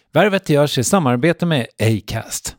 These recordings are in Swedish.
Värvet görs i samarbete med Acast.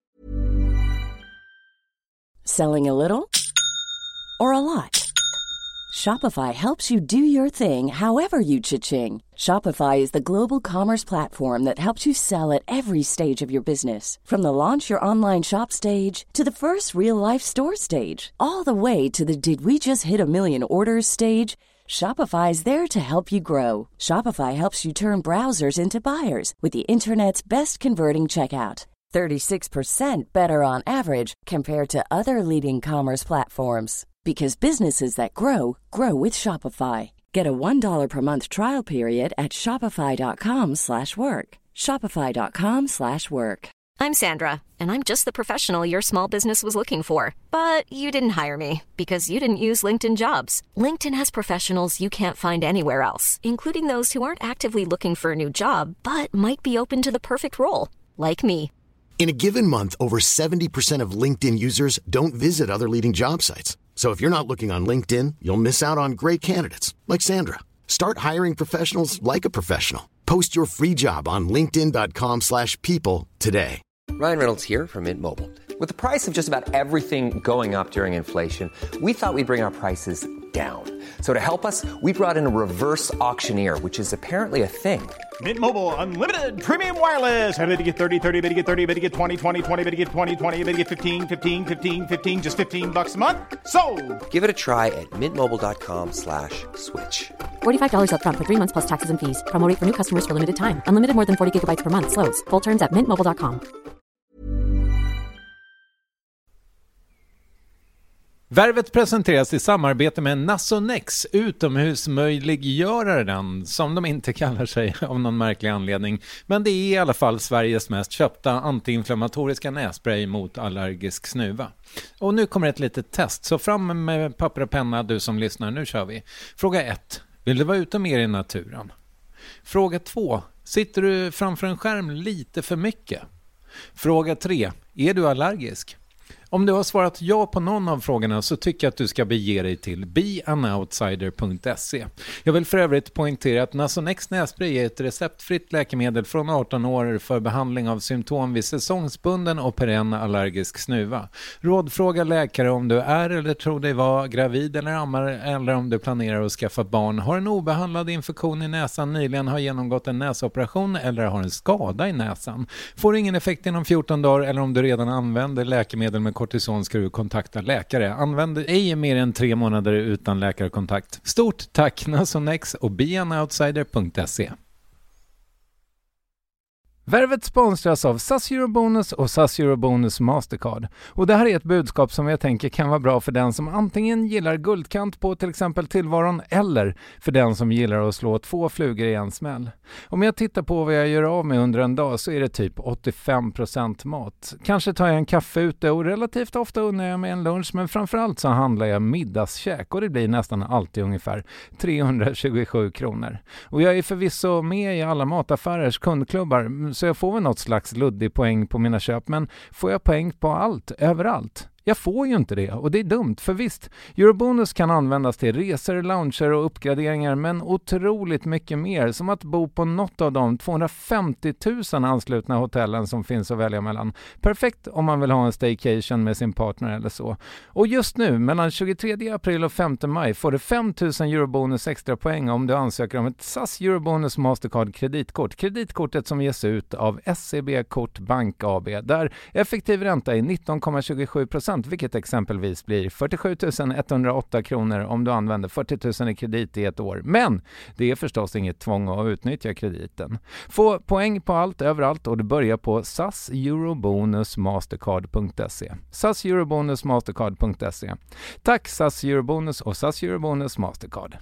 Selling a little or a lot? Shopify helps you do your thing however you cha-ching. Shopify is the global commerce platform that helps you sell at every stage of your business. From the launch your online shop stage to the first real-life store stage, all the way to the did we just hit a million orders stage. Shopify is there to help you grow. Shopify helps you turn browsers into buyers with the internet's best converting checkout. 36% better on average compared to other leading commerce platforms. Because businesses that grow, grow with Shopify. Get a $1 per month trial period at shopify.com/work. Shopify.com/work. I'm Sandra, and I'm just the professional your small business was looking for. But you didn't hire me because you didn't use LinkedIn Jobs. LinkedIn has professionals you can't find anywhere else, including those who aren't actively looking for a new job, but might be open to the perfect role, like me. In a given month, over 70% of LinkedIn users don't visit other leading job sites. So if you're not looking on LinkedIn, you'll miss out on great candidates like Sandra. Start hiring professionals like a professional. Post your free job on linkedin.com/people today. Ryan Reynolds here from Mint Mobile. With the price of just about everything going up during inflation, we thought we'd bring our prices down. So to help us, we brought in a reverse auctioneer, which is apparently a thing. Mint Mobile Unlimited Premium Wireless. How to get 30, 30, bit to get 30, bit to get 20, 20, 20, bit to get 20, 20, bit to get 15, 15, 15, 15, just $15 a month? Sold! Give it a try at mintmobile.com/switch. $45 up front for 3 months plus taxes and fees. Promo rate for new customers for limited time. Unlimited more than 40 gigabytes per month. Slows full terms at mintmobile.com. Värvet presenteras i samarbete med Nasonex, utomhusmöjliggöraren, som de inte kallar sig av någon märklig anledning. Men det är i alla fall Sveriges mest köpta antiinflammatoriska nässpray mot allergisk snuva. Och nu kommer ett litet test, så fram med papper och penna du som lyssnar, nu kör vi. Fråga 1. Vill du vara ute mer i naturen? Fråga 2. Sitter du framför en skärm lite för mycket? Fråga 3. Är du allergisk? Om du har svarat ja på någon av frågorna så tycker jag att du ska bege dig till beanoutsider.se. Jag vill för övrigt poängtera att Nasonex nässpray är ett receptfritt läkemedel från 18 år för behandling av symptom vid säsongsbunden och perenn allergisk snuva. Rådfråga läkare om du är eller tror dig vara gravid eller ammar, eller om du planerar att skaffa barn, har en obehandlad infektion i näsan, nyligen har genomgått en näsoperation eller har en skada i näsan. Får ingen effekt inom 14 dagar eller om du redan använder läkemedel med kortison ska du kontakta läkare. Använd ej mer än 3 månader utan läkarkontakt. Stort tack Nasonex och beanoutsider.se. Värvet sponsras av SAS Eurobonus och SAS Eurobonus Mastercard. Och det här är ett budskap som jag tänker kan vara bra för den som antingen gillar guldkant på till exempel tillvaron eller för den som gillar att slå 2 flugor i en smäll. Om jag tittar på vad jag gör av med under en dag så är det typ 85% mat. Kanske tar jag en kaffe ute och relativt ofta unnar jag mig en lunch, men framförallt så handlar jag middagskäk och det blir nästan alltid ungefär 327 kronor. Och jag är förvisso med i alla mataffärers kundklubbar så jag får väl något slags luddig poäng på mina köp, men får jag poäng på allt, överallt? Jag får ju inte det och det är dumt, för visst, Eurobonus kan användas till resor, lounger och uppgraderingar, men otroligt mycket mer, som att bo på något av de 250 000 anslutna hotellen som finns att välja mellan. Perfekt om man vill ha en staycation med sin partner eller så. Och just nu, mellan 23 april och 5 maj, får du 5 000 Eurobonus extra poäng om du ansöker om ett SAS Eurobonus Mastercard kreditkort. Kreditkortet som ges ut av SEB Kort Bank AB, där effektiv ränta är 19,27%. Vilket exempelvis blir 47 108 kronor om du använder 40 000 i kredit i ett år. Men det är förstås inget tvång att utnyttja krediten. Få poäng på allt överallt och du börjar på saseurobonusmastercard.se. saseurobonusmastercard.se. Tack SAS Eurobonus och SAS Eurobonus Mastercard.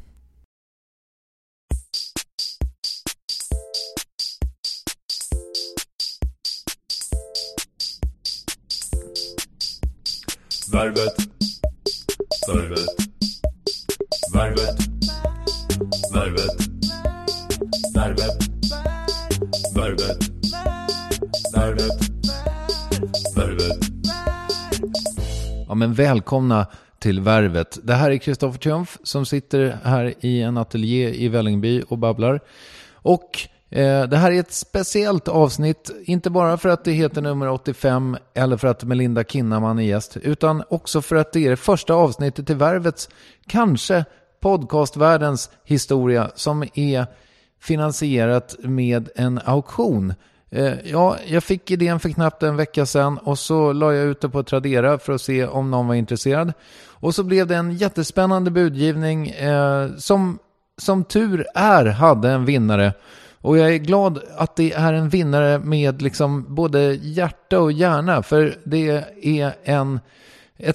Värvet, värvet, värvet, värvet, värvet, värvet, värvet, värvet. Ja, men välkomna till Värvet. Det här är Kristoffer Triumf som sitter här i en ateljé i Vällingby och babblar. Och Det här är ett speciellt avsnitt, inte bara för att det heter nummer 85 eller för att Melinda Kinnaman är gäst, utan också för att det är det första avsnittet i Värvets, kanske podcastvärldens historia, som är finansierat med en auktion. Jag fick idén för knappt en vecka sedan och så la jag ut det på Tradera för att se om någon var intresserad. Och så blev det en jättespännande budgivning som tur är hade en vinnare. Och jag är glad att det är en vinnare med liksom både hjärta och hjärna, för det är ett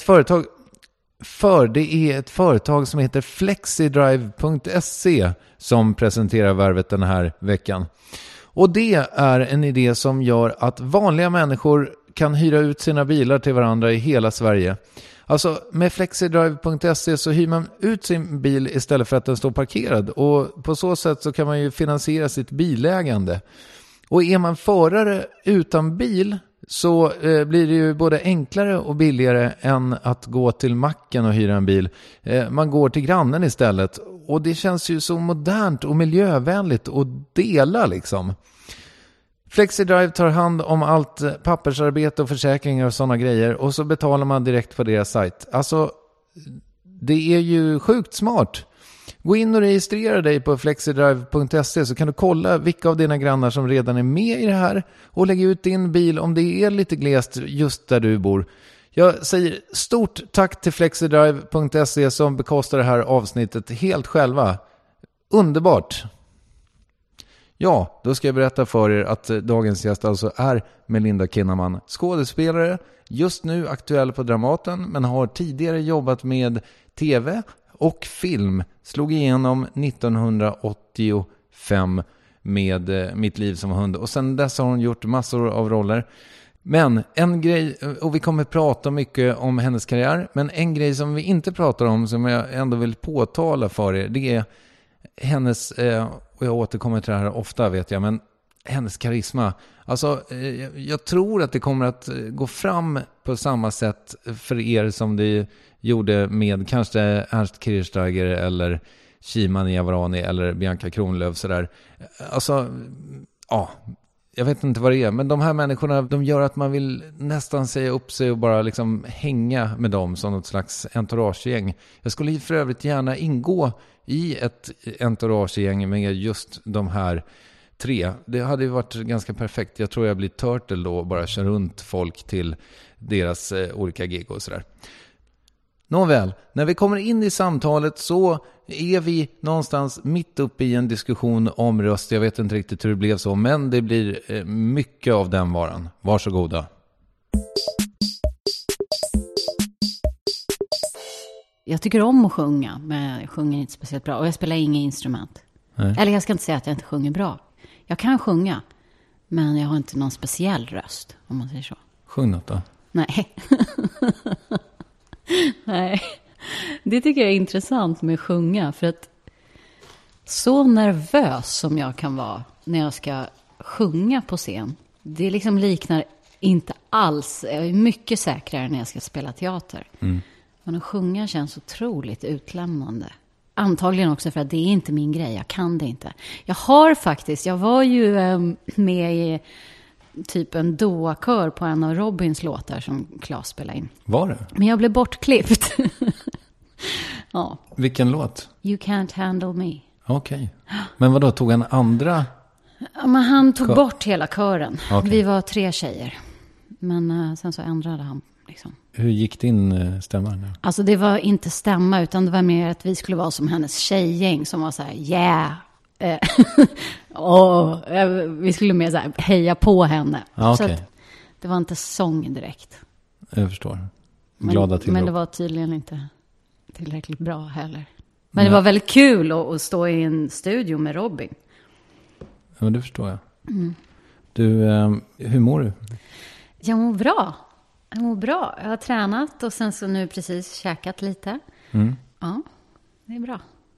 företag som heter flexidrive.se som presenterar Värvet den här veckan. Och det är en idé som gör att vanliga människor kan hyra ut sina bilar till varandra i hela Sverige. Alltså med flexidrive.se så hyr man ut sin bil istället för att den står parkerad. Och på så sätt så kan man ju finansiera sitt bilägande. Och är man förare utan bil så blir det ju både enklare och billigare än att gå till macken och hyra en bil. Man går till grannen istället. Och det känns ju så modernt och miljövänligt att dela liksom. FlexiDrive tar hand om allt pappersarbete och försäkringar och sådana grejer. Och så betalar man direkt på deras sajt. Alltså, det är ju sjukt smart. Gå in och registrera dig på flexidrive.se så kan du kolla vilka av dina grannar som redan är med i det här. Och lägga ut din bil om det är lite glest just där du bor. Jag säger stort tack till flexidrive.se som bekostar det här avsnittet helt själva. Underbart! Ja, då ska jag berätta för er att dagens gäst alltså är Melinda Kinnaman, skådespelare, just nu aktuell på Dramaten, men har tidigare jobbat med tv och film. Slog igenom 1985 med Mitt liv som hund, och sen dess har hon gjort massor av roller. Men en grej, och vi kommer prata mycket om hennes karriär, men en grej som vi inte pratar om som jag ändå vill påtala för er, det är hennes, och jag återkommer till det här ofta vet jag, men hennes karisma. Alltså, jag tror att det kommer att gå fram på samma sätt för er som det gjorde med kanske Ernst Kirchsteiger eller Shima Niavarani eller Bianca Kronlöf sådär. Alltså, ja, jag vet inte vad det är, men de här människorna, de gör att man vill nästan säga upp sig och bara liksom hänga med dem som något slags entouragegäng. Jag skulle för övrigt gärna ingå i ett entouragegäng med just de här tre. Det hade ju varit ganska perfekt. Jag tror jag blir Turtle då och bara kör runt folk till deras olika gig och sådär. Nåväl, när vi kommer in i samtalet så är vi någonstans mitt uppe i en diskussion om röst. Jag vet inte riktigt hur det blev så, men det blir mycket av den varan. Varsågoda. Jag tycker om att sjunga, men jag sjunger inte speciellt bra. Och jag spelar inga instrument. Nej. Eller jag ska inte säga att jag inte sjunger bra. Jag kan sjunga, men jag har inte någon speciell röst, om man säger så. Sjung något då. Nej. Nej. Det tycker jag är intressant med att sjunga. För att så nervös som jag kan vara när jag ska sjunga på scen. Det liksom liknar inte alls. Jag är mycket säkrare när jag ska spela teater. Mm. Men att sjunga känns otroligt utlämnande. Antagligen också för att det är inte min grej. Jag kan det inte. Jag var ju med i typ en doa-kör på en av Robins låtar som Claes spelade in. Var det? Men jag blev bortklippt. Ja. Vilken låt? You Can't Handle Me. Okej. Men vad då, tog han andra? Ja, men han tog bort hela kören. Okay. Vi var 3 tjejer. Men sen så ändrade han liksom. Hur gick din stämma nu? Alltså det var inte stämma, utan det var mer att vi skulle vara som hennes tjejgäng som var så här, yeah. Vi skulle mer så här heja på henne. Okay. Så att det var inte sång direkt. Jag förstår. Glada till. Men det var tydligen inte tillräckligt bra heller. Men det var väldigt kul att stå i en studio med Robin. Ja, det förstår jag. Mm. Du, hur mår du? Jag mår bra. Jag har tränat och sen så nu precis käkat lite. Mm. Ja, det är bra.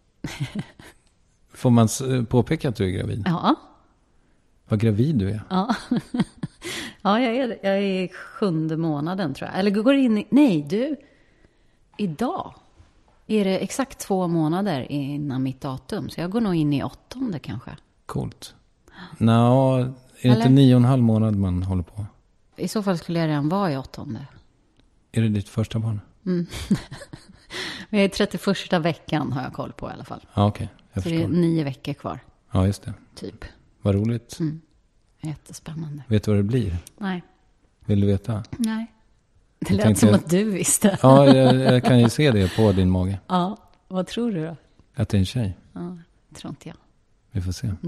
Får man påpeka att du är gravid? Ja. Vad gravid du är? Ja, ja jag är i 7:e månaden tror jag. Eller går in i... Nej, idag är det exakt 2 månader innan mitt datum. Så jag går nog in i 8:e kanske. Coolt. Nå, är det inte 9,5 månad man håller på? I så fall skulle jag redan vara i 8:e. Är det ditt första barn? Men jag är 31:a veckan har jag koll på i alla fall. Ja, okej. Jag Så förstår. det är 9 veckor kvar. Ja, just det. Typ. Vad roligt. Jättespännande. Vet du vad det blir? Nej. Vill du veta? Nej. Det Jag lät tänkte- som att du visste. Ja, jag kan ju se det på din mage. Ja, vad tror du då? Att det är en tjej. Ja, tror inte jag. Vi får se.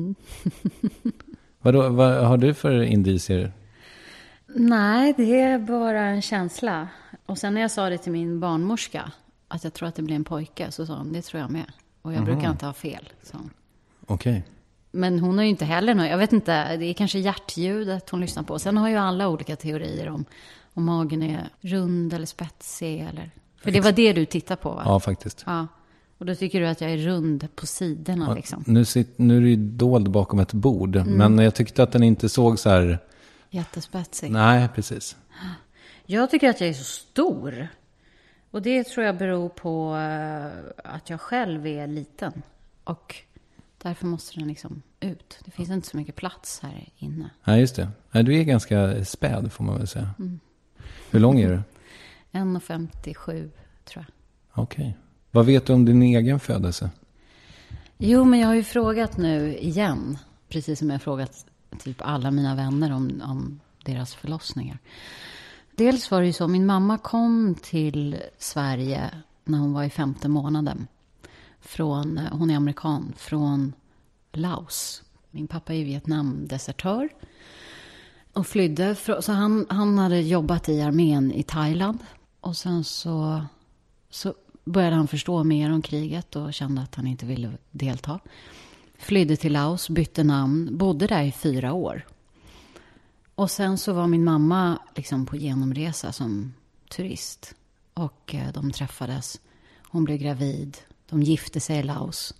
Vad har du för indicier? Nej, det är bara en känsla. Och sen när jag sa det till min barnmorska, att jag tror att det blir en pojke, så sa hon, det tror jag med. Och jag brukar inte ha fel. Så. Okej. Men hon har ju inte heller något, jag vet inte, det är kanske hjärtljudet hon lyssnar på. Sen har ju alla olika teorier om magen är rund eller spetsig. Eller... För det var det du tittade på, va? Ja, faktiskt. Ja. Och då tycker du att jag är rund på sidorna, Ja, liksom. nu är du ju dold bakom ett bord. Men jag tyckte att den inte såg så här... Jättespetsig. Nej, precis. Jag tycker att jag är så stor. Och det tror jag beror på att jag själv är liten. Och därför måste den liksom ut. Det finns inte så mycket plats här inne. Nej, just det. Nej, du är ganska späd, får man väl säga. Hur lång är du? 1,57 tror jag. Okej. Vad vet du om din egen födelse? Jo, men jag har ju frågat nu igen. Precis som jag har frågat typ alla mina vänner om deras förlossningar. Dels var det ju så, min mamma kom till Sverige när hon var i 5:e månaden. Hon är amerikan, från Laos. Min pappa är Vietnam-desertör. Och flydde, så han hade jobbat i armén i Thailand. Och sen så började han förstå mer om kriget och kände att han inte ville delta. Flydde till Laos, bytte namn, bodde där i 4 år. Och sen så var min mamma liksom på genomresa som turist. Och de träffades. Hon blev gravid. De gifte sig i Laos.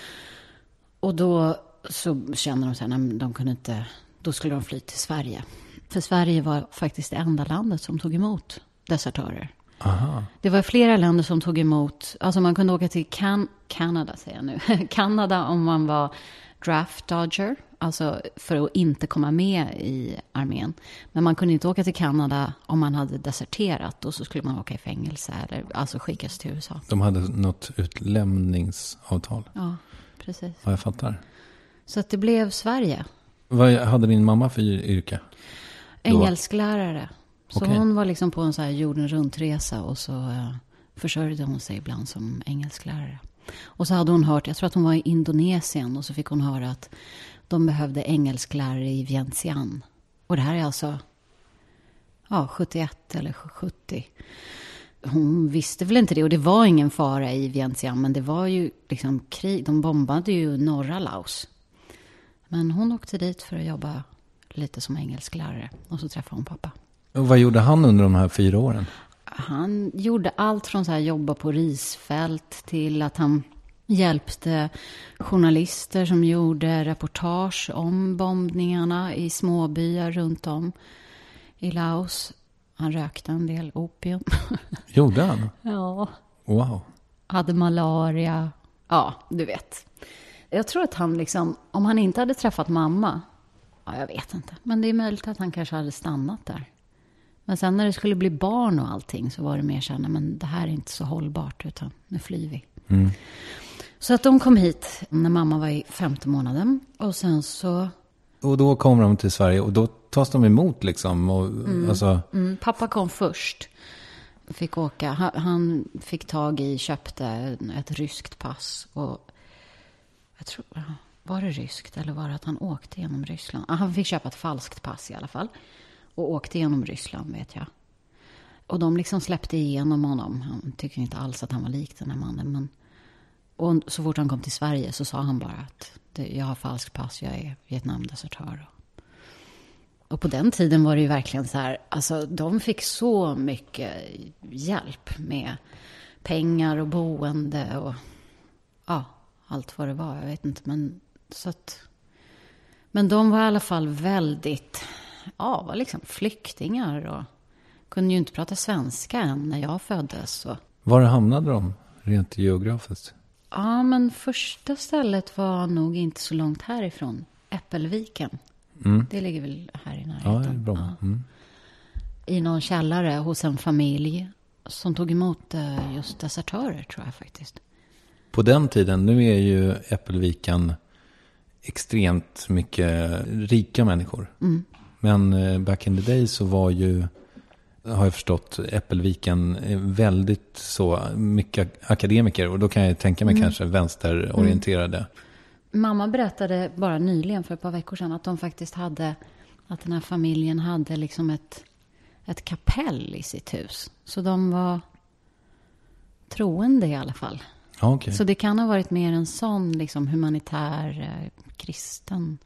Och då så kände de sig att de kunde inte... Då skulle de fly till Sverige. För Sverige var faktiskt det enda landet som tog emot desertörer. Aha. Det var flera länder som tog emot... Alltså man kunde åka till Kanada, säger jag nu. Kanada om man var draft dodger. Alltså för att inte komma med i armén. Men man kunde inte åka till Kanada om man hade deserterat. Och så skulle man åka i fängelse eller alltså skickas till USA. De hade något utlämningsavtal. Ja, precis. Ja, jag fattar. Så att det blev Sverige. Vad hade din mamma för yrke? Engelsklärare. Så Okej. hon var liksom på en så här jorden runt-resa och så försörjde hon sig ibland som engelsklärare. Och så hade hon hört, jag tror att hon var i Indonesien och så fick hon höra att de behövde engelsklärare i Vientiane. Och det här är alltså 71 eller 70. Hon visste väl inte det och det var ingen fara i Vientiane, men det var ju liksom krig. De bombade ju norra Laos. Men hon åkte dit för att jobba lite som engelsklärare och så träffade hon pappa. Och vad gjorde han under de här 4 åren? Han gjorde allt från så här jobba på risfält till att han hjälpte journalister som gjorde reportage om bombningarna i småbyar runt om i Laos. Han rökte en del opium. Gjorde han? Ja. Wow. Hade malaria. Ja, du vet. Jag tror att han liksom, om han inte hade träffat mamma, jag vet inte. Men det är möjligt att han kanske hade stannat där. Men sen när det skulle bli barn och allting så var det mer så här, men det här är inte så hållbart utan nu flyr vi. Så att de kom hit när mamma var i 5:e månaden och sen så... Och då kommer de till Sverige och då tas de emot liksom. Och, alltså... Pappa kom först. Fick åka. Han fick köpte ett ryskt pass och jag tror, var det ryskt eller var det att han åkte genom Ryssland? Han fick köpa ett falskt pass i alla fall. Och åkte genom Ryssland, vet jag. Och de liksom släppte igenom honom. Han tyckte inte alls att han var lik den här mannen. Och så fort han kom till Sverige så sa han bara att jag har falskt pass, jag är Vietnam-desertör. Och på den tiden var det ju verkligen så här, alltså de fick så mycket hjälp med pengar och boende och allt vad det var, jag vet inte. Men de var i alla fall väldigt, var liksom flyktingar och kunde ju inte prata svenska än när jag föddes. Var hamnade de rent geografiskt? Ja, men första stället var nog inte så långt härifrån. Äppelviken. Det ligger väl här i närheten. Ja, det är bra. I någon källare hos en familj som tog emot just desertörer, tror jag faktiskt. På den tiden, nu är ju Äppelviken extremt mycket rika människor. Men back in the day så var ju, har jag förstått, Äppelviken väldigt så mycket akademiker. Och då kan jag tänka mig kanske vänsterorienterade. Mamma berättade bara nyligen för ett par veckor sedan att de faktiskt hade, att den här familjen hade liksom ett kapell i sitt hus. Så de var troende i alla fall. Okay. Så det kan ha varit mer en sån liksom humanitär, kristen,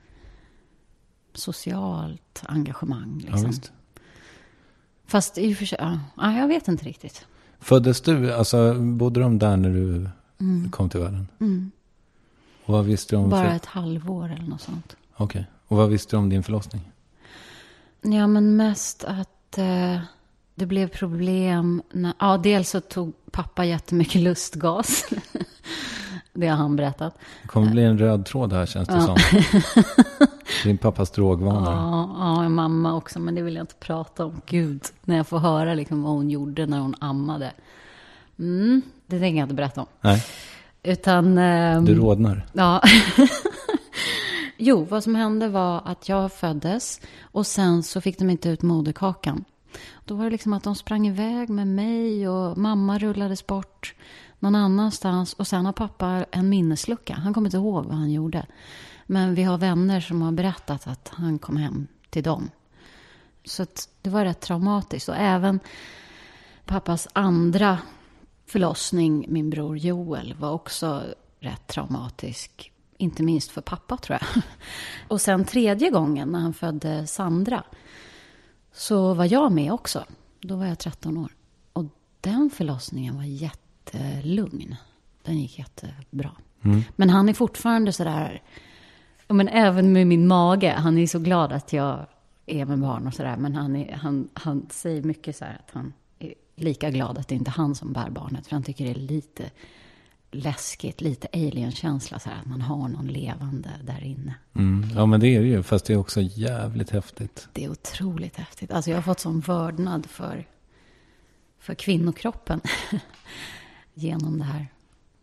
socialt engagemang. Liksom. Ja, visst. Fast i och för sig, ja, jag vet inte riktigt. Föddes du, alltså bodde de där när du kom till världen? Och vad visste du om bara ett halvår eller något sånt. Okej. Och vad visste du om din förlossning? Ja, men mest att det blev problem. Dels så tog pappa jättemycket lustgas. Det har han berättat. Det kommer bli en röd tråd här, känns det som. Din pappas drogvanor. Ja, mamma också, men det vill jag inte prata om. Gud, när jag får höra liksom vad hon gjorde när hon ammade. Det tänker jag inte berätta om. Nej. Utan... du rodnar. Ja. Jo, vad som hände var att jag föddes och sen så fick de inte ut moderkakan. Då var det liksom att de sprang iväg med mig och mamma rullades bort någon annanstans. Och sen har pappa en minneslucka. Han kommer inte ihåg vad han gjorde. Men vi har vänner som har berättat att han kom hem till dem. Så att det var rätt traumatiskt. Och även pappas andra förlossning, min bror Joel, var också rätt traumatisk. Inte minst för pappa, tror jag. Och sen tredje gången när han födde Sandra så var jag med också. Då var jag 13 år. Och den förlossningen var jättelugn. Den gick jättebra. Men han är fortfarande sådär... Men även med min mage. Han är så glad att jag är med barn och sådär. Men han säger mycket så här att han är lika glad att det inte är han som bär barnet. För han tycker det är lite läskigt, lite alien-känsla. Så här, att man har någon levande där inne. Ja, men det är det ju. Fast det är också jävligt häftigt. Det är otroligt häftigt. Alltså jag har fått sån vördnad för kvinnokroppen genom det här.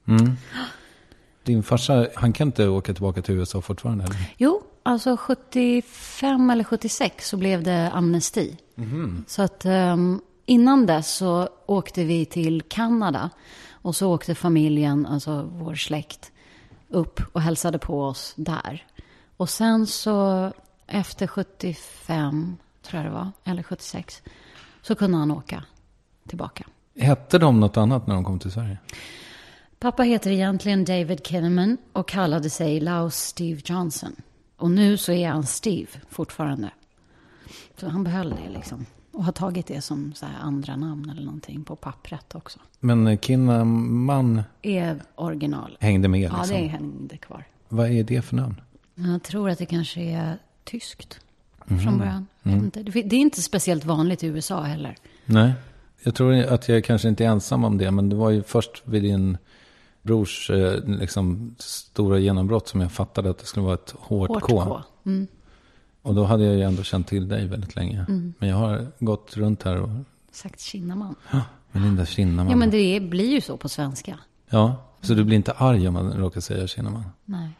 Din farsa, han kan inte åka tillbaka till USA fortfarande, eller? Jo, alltså 75 eller 76 så blev det amnesti. Så att innan dess så åkte vi till Kanada. Och så åkte familjen, alltså vår släkt, upp och hälsade på oss där. Och sen så efter 75, tror jag det var, eller 76, så kunde han åka tillbaka. Hette de något annat när de kom till Sverige? Pappa heter egentligen David Kinnaman och kallade sig Laus Steve Johnson. Och nu så är han Steve fortfarande. Så han behöll det liksom. Och har tagit det som så här andra namn eller någonting på pappret också. Men Kinnaman är original. Hängde med liksom? Ja, det hängde kvar. Vad är det för namn? Jag tror att det kanske är tyskt från början. Det är inte speciellt vanligt i USA heller. Nej, jag tror att jag kanske inte är ensam om det. Men det var ju först vid din brors liksom, stora genombrott som jag fattade att det skulle vara ett hårt K. Och då hade jag ju ändå känt till dig väldigt länge. Men jag har gått runt här och... Sagt Kinnaman. Ja, Melinda Kinnaman. Ja, men det blir ju så på svenska. Ja, så du blir inte arg om man råkar säga Kinnaman? Nej.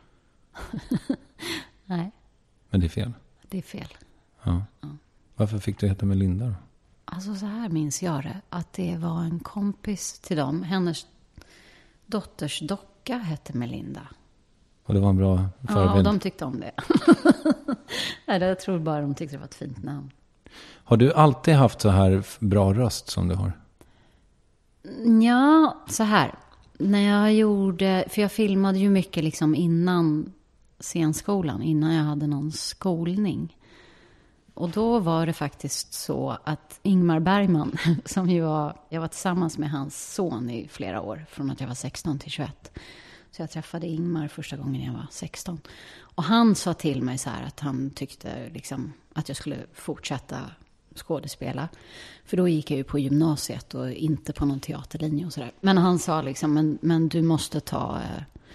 Nej. Men det är fel? Det är fel. Ja. Varför fick du heta Melinda då? Alltså så här minns jag det. Att det var en kompis till dem. Hennes dotters docka hette Melinda. Och det var en bra förebild? Ja, och de tyckte om det. Nej, jag tror bara de tyckte det var ett fint namn. Har du alltid haft så här bra röst som du har? Ja, så här. När jag gjorde... För jag filmade ju mycket liksom innan scenskolan. Innan jag hade någon skolning. Och då var det faktiskt så att Ingmar Bergman, som ju var... Jag var tillsammans med hans son i flera år. Från att jag var 16 till 21. Så jag träffade Ingmar första gången jag var 16. Och han sa till mig så här att han tyckte liksom att jag skulle fortsätta skådespela. För då gick jag ju på gymnasiet och inte på någon teaterlinje och sådär. Men han sa liksom, men du måste ta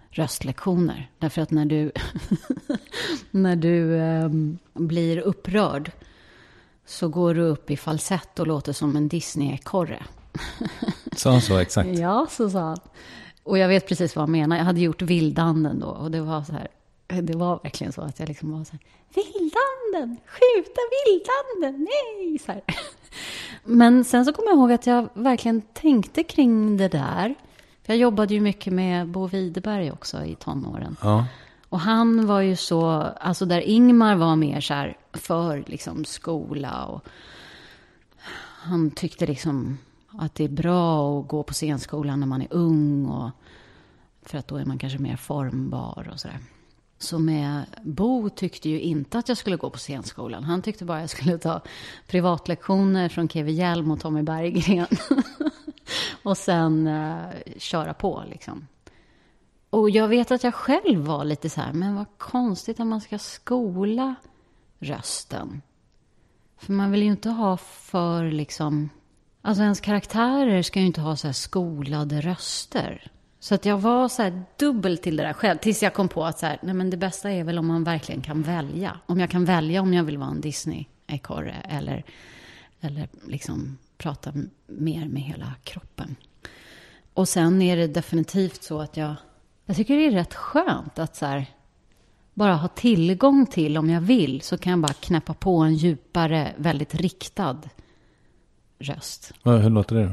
röstlektioner. Därför att när du, när du blir upprörd så går du upp i falsett och låter som en Disney-ekorre. Så exakt. Ja, så sa han. Och jag vet precis vad han menar. Jag hade gjort Vildanden då. Och det var så här. Det var verkligen så att jag liksom var så här. Vildanden! Skjuta Vildanden! Nej! Så här. Men sen så kommer jag ihåg att jag verkligen tänkte kring det där. För jag jobbade ju mycket med Bo Widerberg också i tonåren. Ja. Och han var ju så, alltså där Ingmar var mer så här för liksom skola. Och han tyckte liksom att det är bra att gå på scenskolan när man är ung. Och för att då är man kanske mer formbar och sådär. Så med Bo tyckte ju inte att jag skulle gå på scenskolan. Han tyckte bara att jag skulle ta privatlektioner från Kevin Hjelm och Tommy Berggren. Och sen köra på liksom. Och jag vet att jag själv var lite så här, men vad konstigt att man ska skola rösten. För man vill ju inte ha för liksom, alltså ens karaktärer ska ju inte ha så här skolade röster. Så att jag var så här dubbel till det där själv. Tills jag kom på att så här, nej men det bästa är väl om man verkligen kan välja. Om jag kan välja om jag vill vara en Disney-ekorre eller liksom prata mer med hela kroppen. Och sen är det definitivt så att jag tycker det är rätt skönt att så här, bara ha tillgång till, om jag vill, så kan jag bara knäppa på en djupare, väldigt riktad röst. Hur låter det då?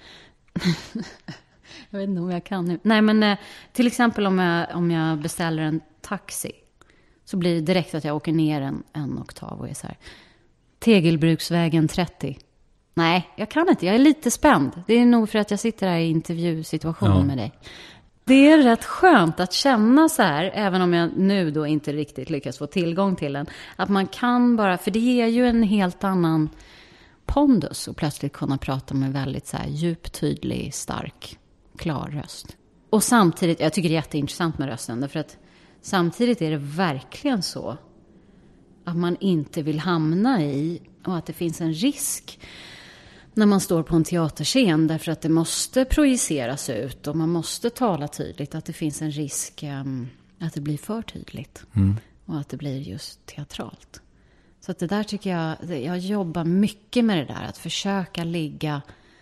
Jag vet inte om jag kan nu. Nej, men till exempel om jag beställer en taxi så blir det direkt att jag åker ner en oktav och är så här. Tegelbruksvägen 30. Nej, jag kan inte. Jag är lite spänd. Det är nog för att jag sitter här i intervjusituation med dig. Det är rätt skönt att känna så här, även om jag nu då inte riktigt lyckas få tillgång till den. Att man kan bara, för det ger ju en helt annan pondus och plötsligt kunna prata med väldigt så här djup, tydlig, stark, klar röst. Och samtidigt, jag tycker det är jätteintressant med rösten, därför att samtidigt är det verkligen så att man inte vill hamna i, och att det finns en risk när man står på en teaterscen, därför att det måste projiceras ut och man måste tala tydligt, att det finns en risk att det blir för tydligt och att det blir just teatralt. Så att det där tycker jag jobbar mycket med det där, att försöka ligga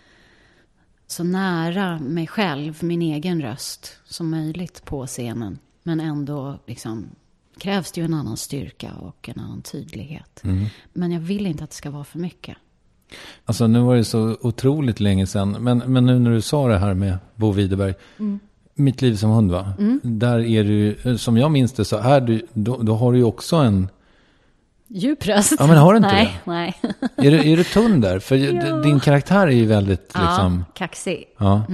så nära mig själv, min egen röst som möjligt på scenen. Men ändå liksom, krävs det ju en annan styrka och en annan tydlighet. Men jag vill inte att det ska vara för mycket. Alltså nu var det så otroligt länge sedan. Men nu när du sa det här med Bo Widerberg. Mitt liv som hund, va? Där är du, som jag minns det, så är du, då har du ju också en djup röst. Ja, men har du inte det? Nej. Är du tunn där? För din karaktär är ju väldigt liksom... kaxig. Ja.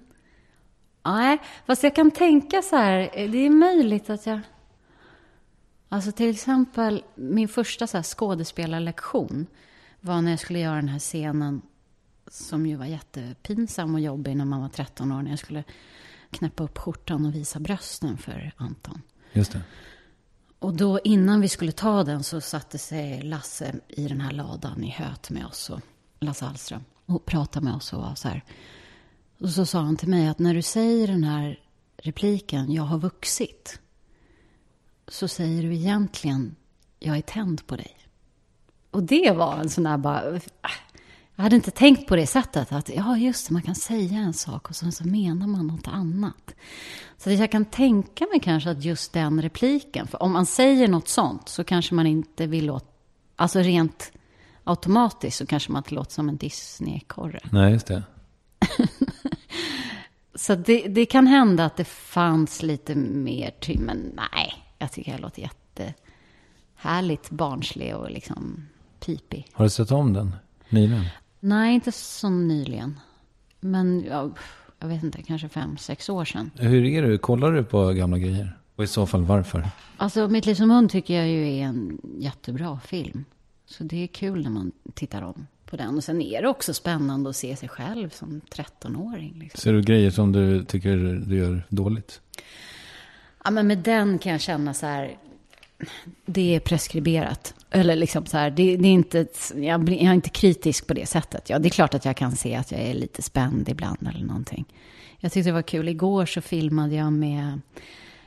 Nej, fast jag kan tänka så här, det är möjligt att jag... Alltså till exempel, min första så här skådespelarlektion var när jag skulle göra den här scenen som ju var jättepinsam och jobbig när man var 13 år, när jag skulle knäppa upp skjortan och visa brösten för Anton. Just det. Och då innan vi skulle ta den så satte sig Lasse i den här ladan i höt med oss, och Lasse Hallström, och pratade med oss och var så här. Och så sa han till mig att när du säger den här repliken, jag har vuxit, så säger du egentligen, jag är tänd på dig. Och det var en sån där bara, jag hade inte tänkt på det sättet, att ja just det, man kan säga en sak och så menar man något annat. Så jag kan tänka mig kanske att just den repliken, för om man säger något sånt så kanske man inte vill låta, alltså rent automatiskt så kanske man inte låter som en Disney-korre. Nej, just det. Så det kan hända att det fanns lite mer till, men nej, jag tycker jag låter jättehärligt barnslig och liksom pipig. Har du sett om den nyligen? Nej, inte så nyligen. Men jag vet inte, kanske 5-6 år sedan. Hur är du? Kollar du på gamla grejer? Och i så fall varför? Alltså, Mitt liv som hund tycker jag ju är en jättebra film. Så det är kul när man tittar om på den. Och sen är det också spännande att se sig själv som 13-åring. Liksom. Ser du grejer som du tycker du gör dåligt? Ja, men med den kan jag känna så här, det är preskriberat. Eller liksom så här, det är inte, jag är inte kritisk på det sättet. Ja, det är klart att jag kan se att jag är lite spänd ibland eller någonting. Jag tyckte det var kul. Igår så filmade jag med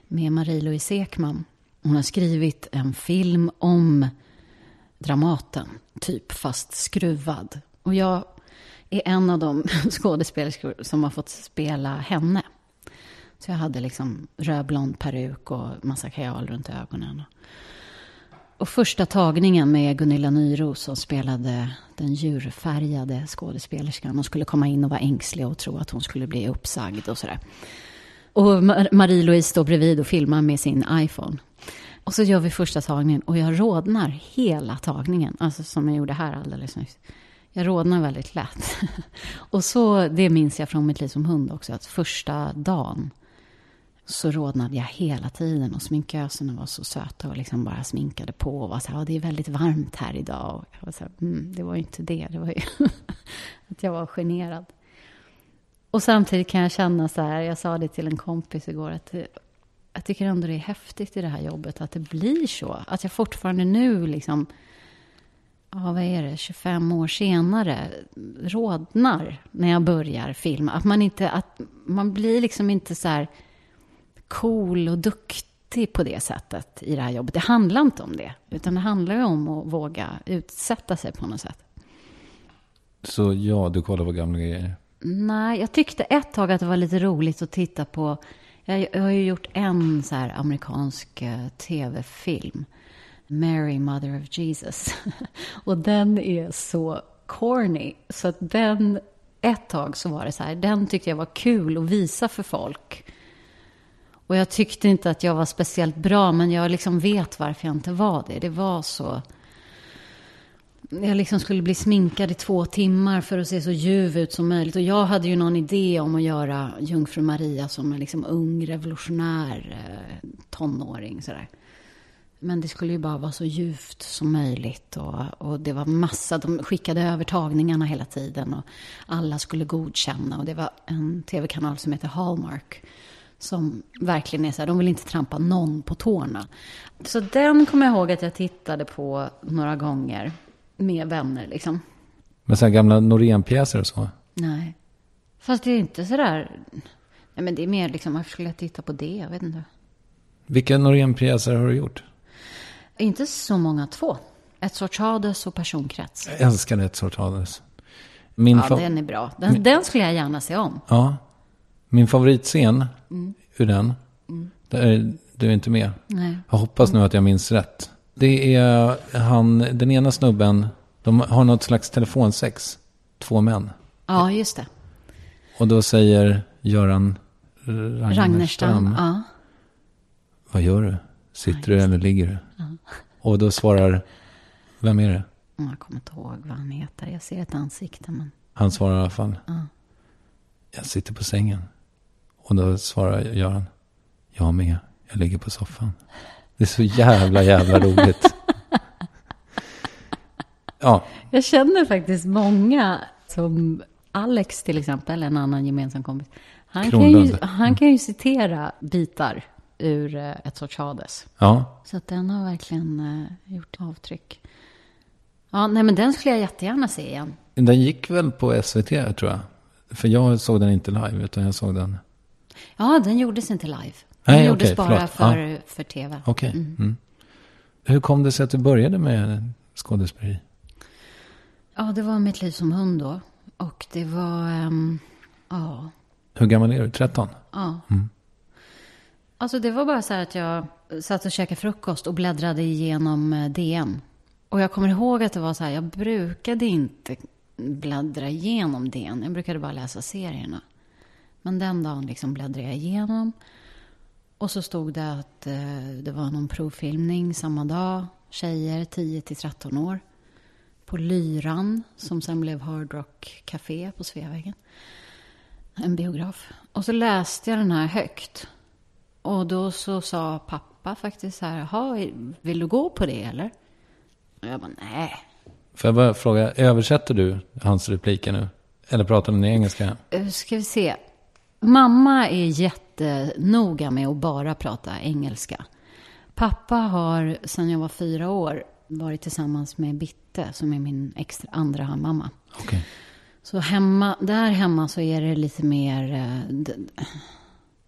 med Marie-Louise Ekman. Hon har skrivit en film om Dramaten, typ fast skruvad. Och jag är en av de skådespelerskor som har fått spela henne. Så jag hade liksom rödblond peruk och massa kajal runt ögonen. Och första tagningen med Gunilla Nyros som spelade den djurfärgade skådespelerskan. Hon skulle komma in och vara ängslig och tro att hon skulle bli uppsagd och sådär. Och Marie-Louise står bredvid och filmar med sin iPhone. Och så gör vi första tagningen och jag rodnar hela tagningen. Alltså som jag gjorde här alldeles nyss. Jag rodnar väldigt lätt. Och så, det minns jag från mitt liv som hund också. Att första dagen så rodnade jag hela tiden. Och sminköserna var så söta och liksom bara sminkade på. Och var så här, det är väldigt varmt här idag. Och jag var så här, det var ju inte det. Det var ju att jag var generad. Och samtidigt kan jag känna så här. Jag sa det till en kompis igår. Att jag tycker ändå det är häftigt i det här jobbet. Att det blir så. Att jag fortfarande nu liksom... Ja, vad är det? 25 år senare rodnar när jag börjar filma. Att man blir liksom inte så här cool och duktig på det sättet i det här jobbet. Det handlar inte om det. Utan det handlar ju om att våga utsätta sig på något sätt. Så ja, du kollar på gamla grejer? Nej, jag tyckte ett tag att det var lite roligt att titta på. Jag har ju gjort en så här amerikansk tv-film. Mary, Mother of Jesus. Och den är så corny. Så att den, ett tag så var det så här. Den tyckte jag var kul att visa för folk. Och jag tyckte inte att jag var speciellt bra. Men jag liksom vet varför jag inte var det. Det var så... Jag liksom skulle bli sminkad i 2 timmar för att se så ljuv ut som möjligt. Och jag hade ju någon idé om att göra Jungfru Maria som en liksom ung revolutionär tonåring sådär. Men det skulle ju bara vara så djupt som möjligt. Och det var massa, de skickade över tagningarna hela tiden. Och alla skulle godkänna. Och det var en tv-kanal som heter Hallmark. Som verkligen är så här, de vill inte trampa någon på tårna. Så den kommer jag ihåg att jag tittade på några gånger. Med vänner liksom. Men så här gamla Norén-pjäser och så? Nej. Fast det är inte så där... Nej, men det är mer liksom, varför skulle jag titta på det? Jag vet inte. Vilka Norén-pjäser har du gjort? Inte så många, 2. Ett sorts Hades och personkrets. Jag älskar ett sorts Hades. Den är bra. Den skulle jag gärna se om. Ja. Min favoritscen ur den. Där du är inte med. Nej. Jag hoppas nu att jag minns rätt. Det är den ena snubben. De har något slags telefonsex. 2 män. Ja, just det. Och då säger Göran Ragnerstam. Ja. Vad gör du? Sitter du eller ligger du? Ja. Och då svarar, vem är det? Jag kommer inte ihåg vad han heter. Jag ser ett ansikte. Men... Han svarar i alla fall. Ja. Jag sitter på sängen. Och då svarar Göran, jag med. Jag ligger på soffan. Det är så jävla roligt. Ja. Jag känner faktiskt många, som Alex till exempel, en annan gemensam kompis. Han kan ju citera bitar ur ett sorts Hades. Ja. Så att den har verkligen gjort avtryck. Ja, nej, men den skulle jag jättegärna se igen. Den gick väl på SVT, tror jag. För jag såg den inte live, utan jag såg den... Ja, den gjordes inte live. Den gjordes bara för tv. Okej. Hur kom det sig att du började med skådespeleri? Ja, det var mitt liv som hund då. Och det var... ja. Hur gammal är du? 13? Ja. Alltså det var bara så här att jag satt och käkade frukost och bläddrade igenom DN. Och jag kommer ihåg att det var så här, jag brukade inte bläddra igenom DN. Jag brukade bara läsa serierna. Men den dagen liksom bläddrade jag igenom. Och så stod det att det var någon provfilmning samma dag. Tjejer 10-13 år. På Lyran, som sen blev Hard Rock Café på Sveavägen. En biograf. Och så läste jag den här högt. Och då så sa pappa faktiskt så här, jaha, vill du gå på det eller? Och jag bara, nej. Får jag bara fråga, översätter du hans repliker nu? Eller pratar du i engelska? Ska vi se. Mamma är jättenoga med att bara prata engelska. Pappa har, sedan jag var 4 år, varit tillsammans med Bitte, som är min andra mamma. Okay. Så där hemma så är det lite mer...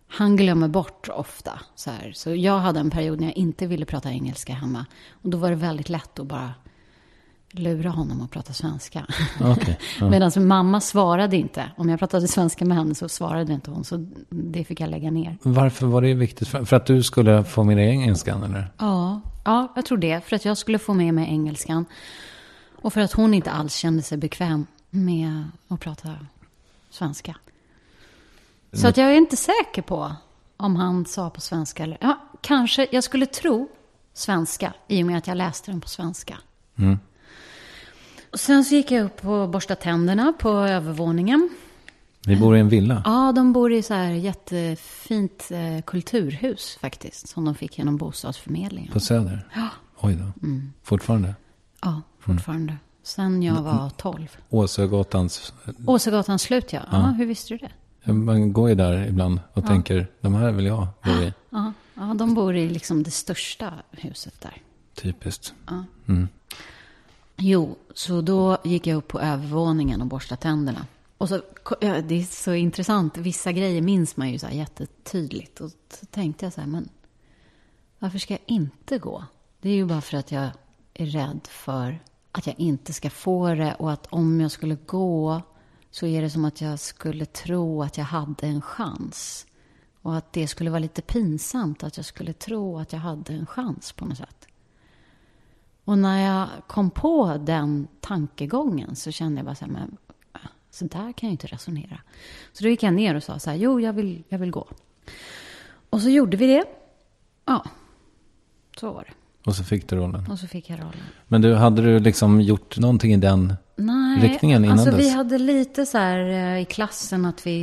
han glömmer bort ofta. Så jag hade en period när jag inte ville prata engelska hemma. Och då var det väldigt lätt att bara lura honom att prata svenska. Okay, ja. Medan mamma svarade inte. Om jag pratade svenska med henne så svarade inte hon. Så det fick jag lägga ner. Varför var det viktigt? För att du skulle få med dig engelskan, eller? Ja, jag tror det. För att jag skulle få med mig engelskan. Och för att hon inte alls kände sig bekväm med att prata svenska. Så att jag är inte säker på om han sa på svenska. Eller, ja, kanske, jag skulle tro svenska i och med att jag läste den på svenska. Mm. Och sen så gick jag upp och borstade tänderna på övervåningen. Vi bor i en villa? Ja, de bor i så här jättefint kulturhus faktiskt. Som de fick genom bostadsförmedlingen. På Söder? Ja. Oj då. Mm. Fortfarande? Ja, fortfarande. Sen jag var 12. Åsögatans slut, ja. Ja, hur visste du det? Man går ju där ibland och tänker, de här vill jag bo i. Ja, de bor i liksom det största huset där. Typiskt. Ja. Mm. Jo, så då gick jag upp på övervåningen och borstade tänderna. Och så, det är så intressant. Vissa grejer minns man ju så här jättetydligt. Och så tänkte jag så här, men varför ska jag inte gå? Det är ju bara för att jag är rädd för att jag inte ska få det. Och att om jag skulle gå så är det som att jag skulle tro att jag hade en chans. Och att det skulle vara lite pinsamt att jag skulle tro att jag hade en chans på något sätt. Och när jag kom på den tankegången så kände jag bara så här, men så där kan jag inte resonera. Så då gick jag ner och sa så här, jo jag vill gå. Och så gjorde vi det. Ja, så var det. Och så fick du rollen. Och så fick jag rollen. Men hade du liksom gjort någonting i den riktningen innan alltså dess? Vi hade lite så här i klassen att vi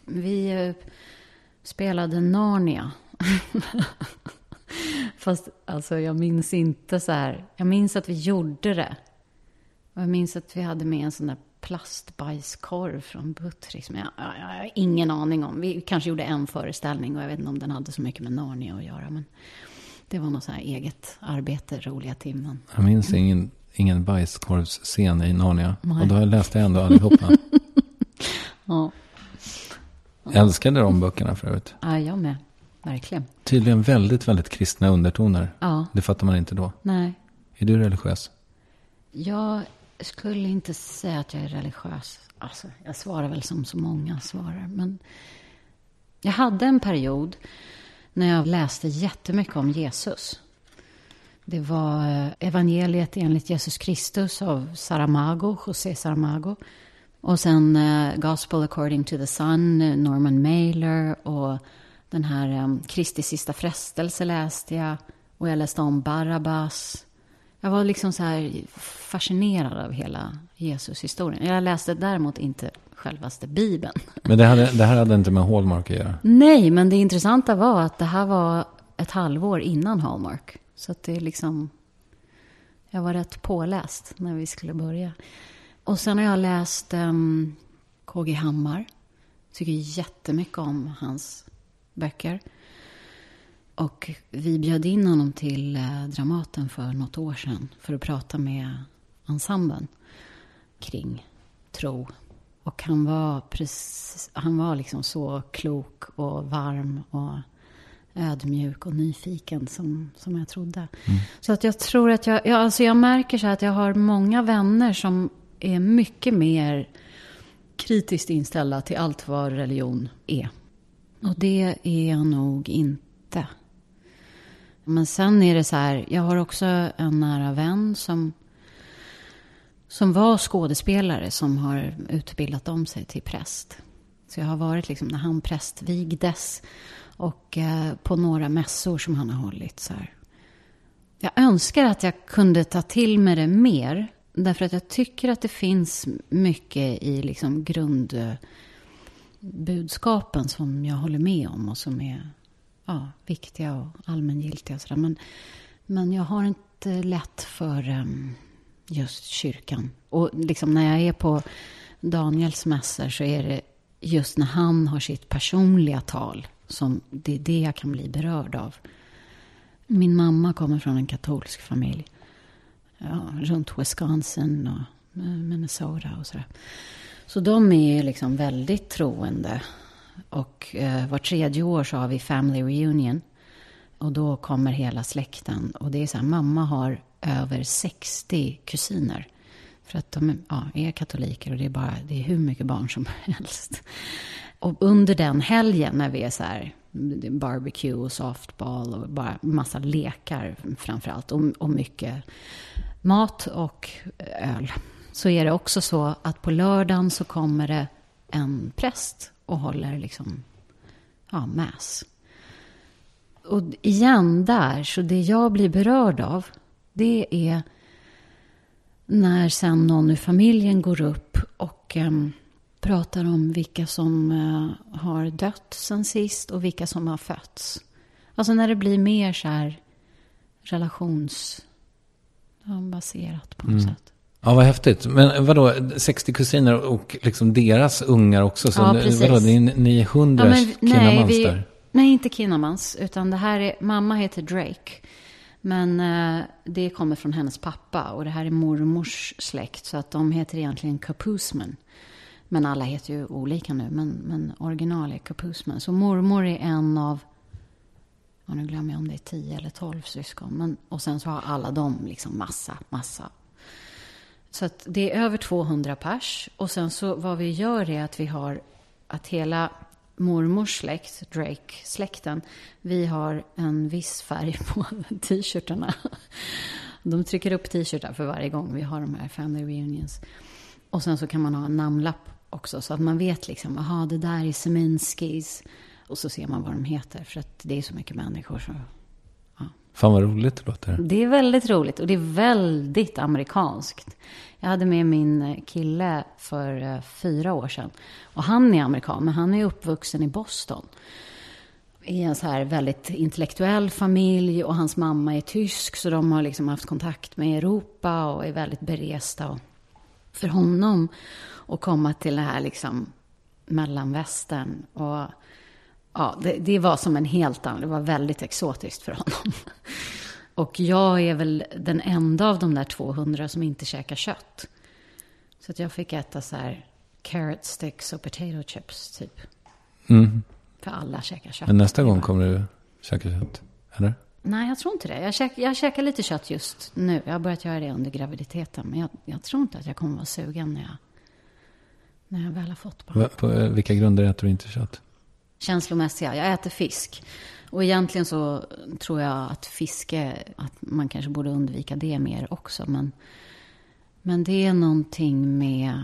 spelade Narnia. Fast alltså jag minns inte så här. Jag minns att vi gjorde det. Och jag minns att vi hade med en sån där plastbajskorv från Buttricks. Men jag har ingen aning om. Vi kanske gjorde en föreställning och jag vet inte om den hade så mycket med Narnia att göra. Men det var något så här eget arbete, roliga timmen. Jag minns ingen bajskorvsscen i Narnia. Nej. Och då läste jag ändå allihopa. Ja. Älskade de böckerna förut? Ja, jag med. Verkligen. Tydligen väldigt, väldigt kristna undertoner. Ja. Det fattar man inte då. Nej. Är du religiös? Jag skulle inte säga att jag är religiös. Alltså, jag svarar väl som så många svarar. Men jag hade en period när jag läste jättemycket om Jesus. Det var evangeliet enligt Jesus Kristus av José Saramago. Och sen Gospel according to the Sun, Norman Mailer. Och den här Kristi sista frestelse läste jag. Och jag läste om Barabbas. Jag var liksom så här fascinerad av hela Jesus-historien. Jag läste däremot inte självaste Bibeln. Men det här hade inte med Hallmark att göra? Nej, men det intressanta var att det här var ett halvår innan Hallmark. Så att det liksom... Jag var rätt påläst när vi skulle börja. Och sen har jag läst K.G. Hammar. Tycker jättemycket om hans böcker. Och vi bjöd in honom till Dramaten för något år sedan. För att prata med ensemblen kring tro. Och han var liksom så klok och varm och ödmjuk och nyfiken som jag trodde. Mm. Så att jag tror att jag märker så här att jag har många vänner som är mycket mer kritiskt inställda till allt vad religion är. Och det är jag nog inte. Men sen är det så här, jag har också en nära vän som var skådespelare som har utbildat om sig till präst. Så jag har varit liksom när han prästvigdes och på några mässor som han har hållit så här. Jag önskar att jag kunde ta till mig det mer, därför att jag tycker att det finns mycket i liksom grundbudskapen som jag håller med om och som är viktiga och allmängiltiga och sådär. Men jag har inte lätt för just kyrkan. Och liksom när jag är på Daniels mässor så är det just när han har sitt personliga tal som det är det jag kan bli berörd av. Min mamma kommer från en katolsk familj. Runt Wisconsin och Minnesota och sådär. Så de är liksom väldigt troende Och var 3:e år så har vi family reunion. Och då kommer hela släkten. Och det är så här, mamma har över 60 kusiner. För att de är katoliker och det är hur mycket barn som helst. Och under den helgen när vi är så här barbecue och softball och bara massa lekar framförallt. Och mycket mat och öl. Så är det också så att på lördagen så kommer det en präst och håller liksom mass. Och igen där, så det jag blir berörd av, det är när sen någon ur familjen går upp och pratar om vilka som har dött sen sist och vilka som har fötts. Alltså när det blir mer så här relationsbaserat på något sätt. Ja, vad häftigt. Men vadå, 60 kusiner och liksom deras ungar också? Så precis. Vadå, det är 900 Kinnamans där? Nej, inte Kinnamans, utan det här är, mamma heter Drake. Men det kommer från hennes pappa och det här är mormors släkt, så att de heter egentligen Kapusman. Men alla heter ju olika nu, men original är Kapusman. Så mormor är en av, nu glömmer jag om det är 10 eller 12 syskon. Och sen så har alla de liksom massa. Så att det är över 200 pers. Och sen så vad vi gör är att vi har att hela mormors släkt, Drake-släkten, vi har en viss färg på t-shirtarna. De trycker upp t-shirtar för varje gång vi har de här family reunions. Och sen så kan man ha en namnlapp också, så att man vet liksom, det där är Seminskis. Och så ser man vad de heter, för att det är så mycket människor. Så, Fan vad roligt det låter. Det är väldigt roligt och det är väldigt amerikanskt. Jag hade med min kille för 4 år sedan. Och han är amerikan, men han är uppvuxen i Boston. I en så här väldigt intellektuell familj, och hans mamma är tysk, så de har liksom haft kontakt med Europa och är väldigt beresta. Och för honom att komma till det här liksom mellanvästern och det var som en helt annan, det var väldigt exotiskt för honom. Och jag är väl den enda av de där 200 som inte käkar kött. Så att jag fick äta så här carrot sticks och potato chips typ. Mm. För alla käkar kött. Men nästa gång kommer du käka kött, eller? Nej, jag tror inte det. Jag käkar lite kött just nu. Jag har börjat göra det under graviditeten. Men jag tror inte att jag kommer vara sugen när jag väl har fått barn. På vilka grunder äter du inte kött? Känslomässiga. Jag äter fisk. Och egentligen så tror jag att att man kanske borde undvika det mer också. Men det är någonting med,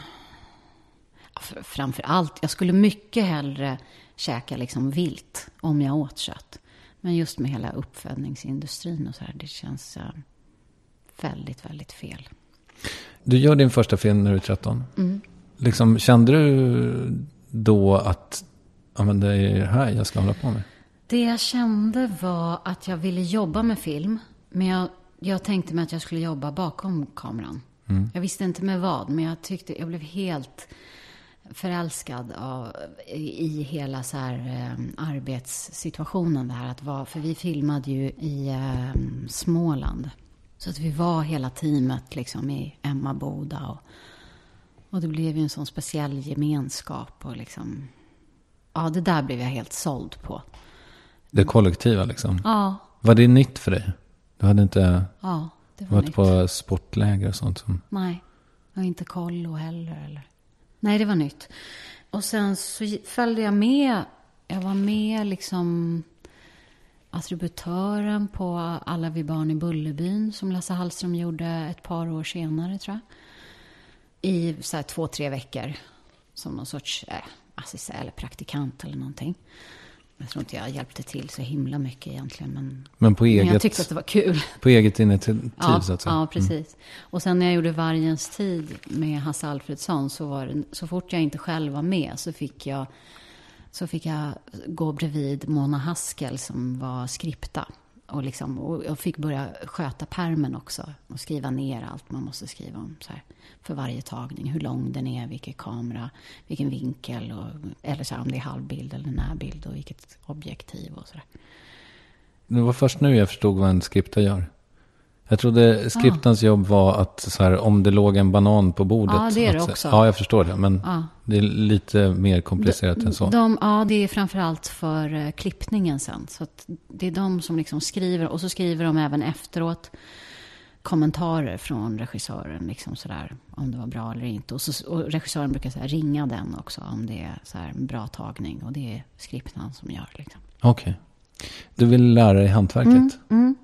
framför allt, jag skulle mycket hellre käka liksom vilt om jag åt kött. Men just med hela uppfödningsindustrin och så här, det känns väldigt, väldigt fel. Du gör din första film när du är 13. Mm. Liksom, kände du då att det är det här jag ska hålla på med? Det jag kände var att jag ville jobba med film. Men jag tänkte mig att jag skulle jobba bakom kameran. Mm. Jag visste inte med vad, men jag blev helt förälskad i hela så här, arbetssituationen där. För vi filmade ju i Småland. Så att vi var hela teamet liksom i Emmaboda. Och det blev ju en sån speciell gemenskap. Och liksom, det där blev jag helt såld på. Det kollektiva liksom? Ja. Var det nytt för dig? Du hade inte varit nytt. På sportläger och sånt? Nej, jag har inte kollo heller. Eller. Nej, det var nytt. Och sen så följde jag med. Jag var med liksom attributören på Alla vi barn i Bullerbyn som Lasse Hallström gjorde ett par år senare, tror jag. I så här 2-3 veckor som någon sorts assistent eller praktikant eller någonting. Jag tror inte jag hjälpte till så himla mycket egentligen. Men jag tyckte att det var kul. På eget initiativ så att säga. Ja, precis. Mm. Och sen när jag gjorde Vargens tid med Hasse Alfredsson så fort jag inte själv var med så fick jag gå bredvid Mona Haskell som var skripta. Och jag fick börja sköta pärmen också. Och skriva ner allt man måste skriva om så här, för varje tagning. Hur lång den är, vilken kamera, vilken vinkel. Eller så här, om det är halvbild eller närbild. Och vilket objektiv och sådär. Det var först nu jag förstod vad en skripta gör. Jag trodde skriptens jobb var att så här, om det låg en banan på bordet. Ja, det är det också. Ja, jag förstår det. Men det är lite mer komplicerat än så. Det är framförallt för klippningen sen. Så att det är de som liksom skriver. Och så skriver de även efteråt kommentarer från regissören. Liksom sådär, om det var bra eller inte. Och regissören brukar så här, ringa den också om det är så här, en bra tagning. Och det är skripten som gör. Liksom. Okej. Du vill lära dig hantverket?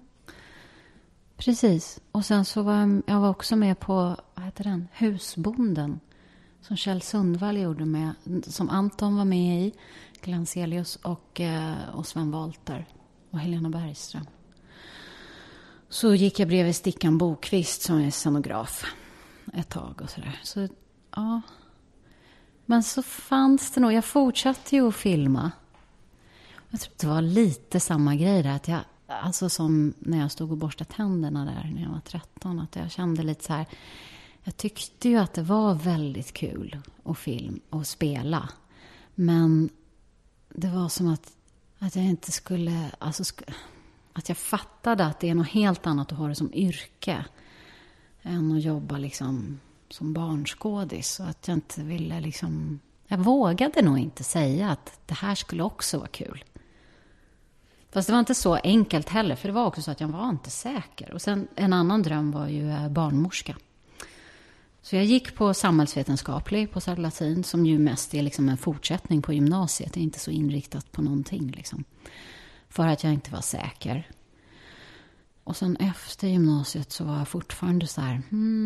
Precis. Och sen så var jag också med på, vad heter den? Husbonden. Som Kjell Sundvall gjorde med. Som Anton var med i. Glanselius och Sven Wollter. Och Helena Bergström. Så gick jag bredvid Stickan Bokvist som är scenograf. Ett tag och sådär. Så ja. Men så fanns det nog. Jag fortsatte ju att filma. Jag tror att det var lite samma grej där. Att jag, alltså som när jag stod och borstade tänderna där när jag var 13. Att jag kände lite så här. Jag tyckte ju att det var väldigt kul att film och spela. Men det var som att jag inte skulle... Alltså, att jag fattade att det är något helt annat att ha det som yrke. Än att jobba liksom som barnskådis. Och att jag inte ville liksom... Jag vågade nog inte säga att det här skulle också vara kul. Fast det var inte så enkelt heller. För det var också så att jag var inte säker. Och sen en annan dröm var ju barnmorska. Så jag gick på samhällsvetenskaplig på Södra Latin. Som ju mest är liksom en fortsättning på gymnasiet. Det är inte så inriktat på någonting liksom. För att jag inte var säker. Och sen efter gymnasiet så var jag fortfarande så här...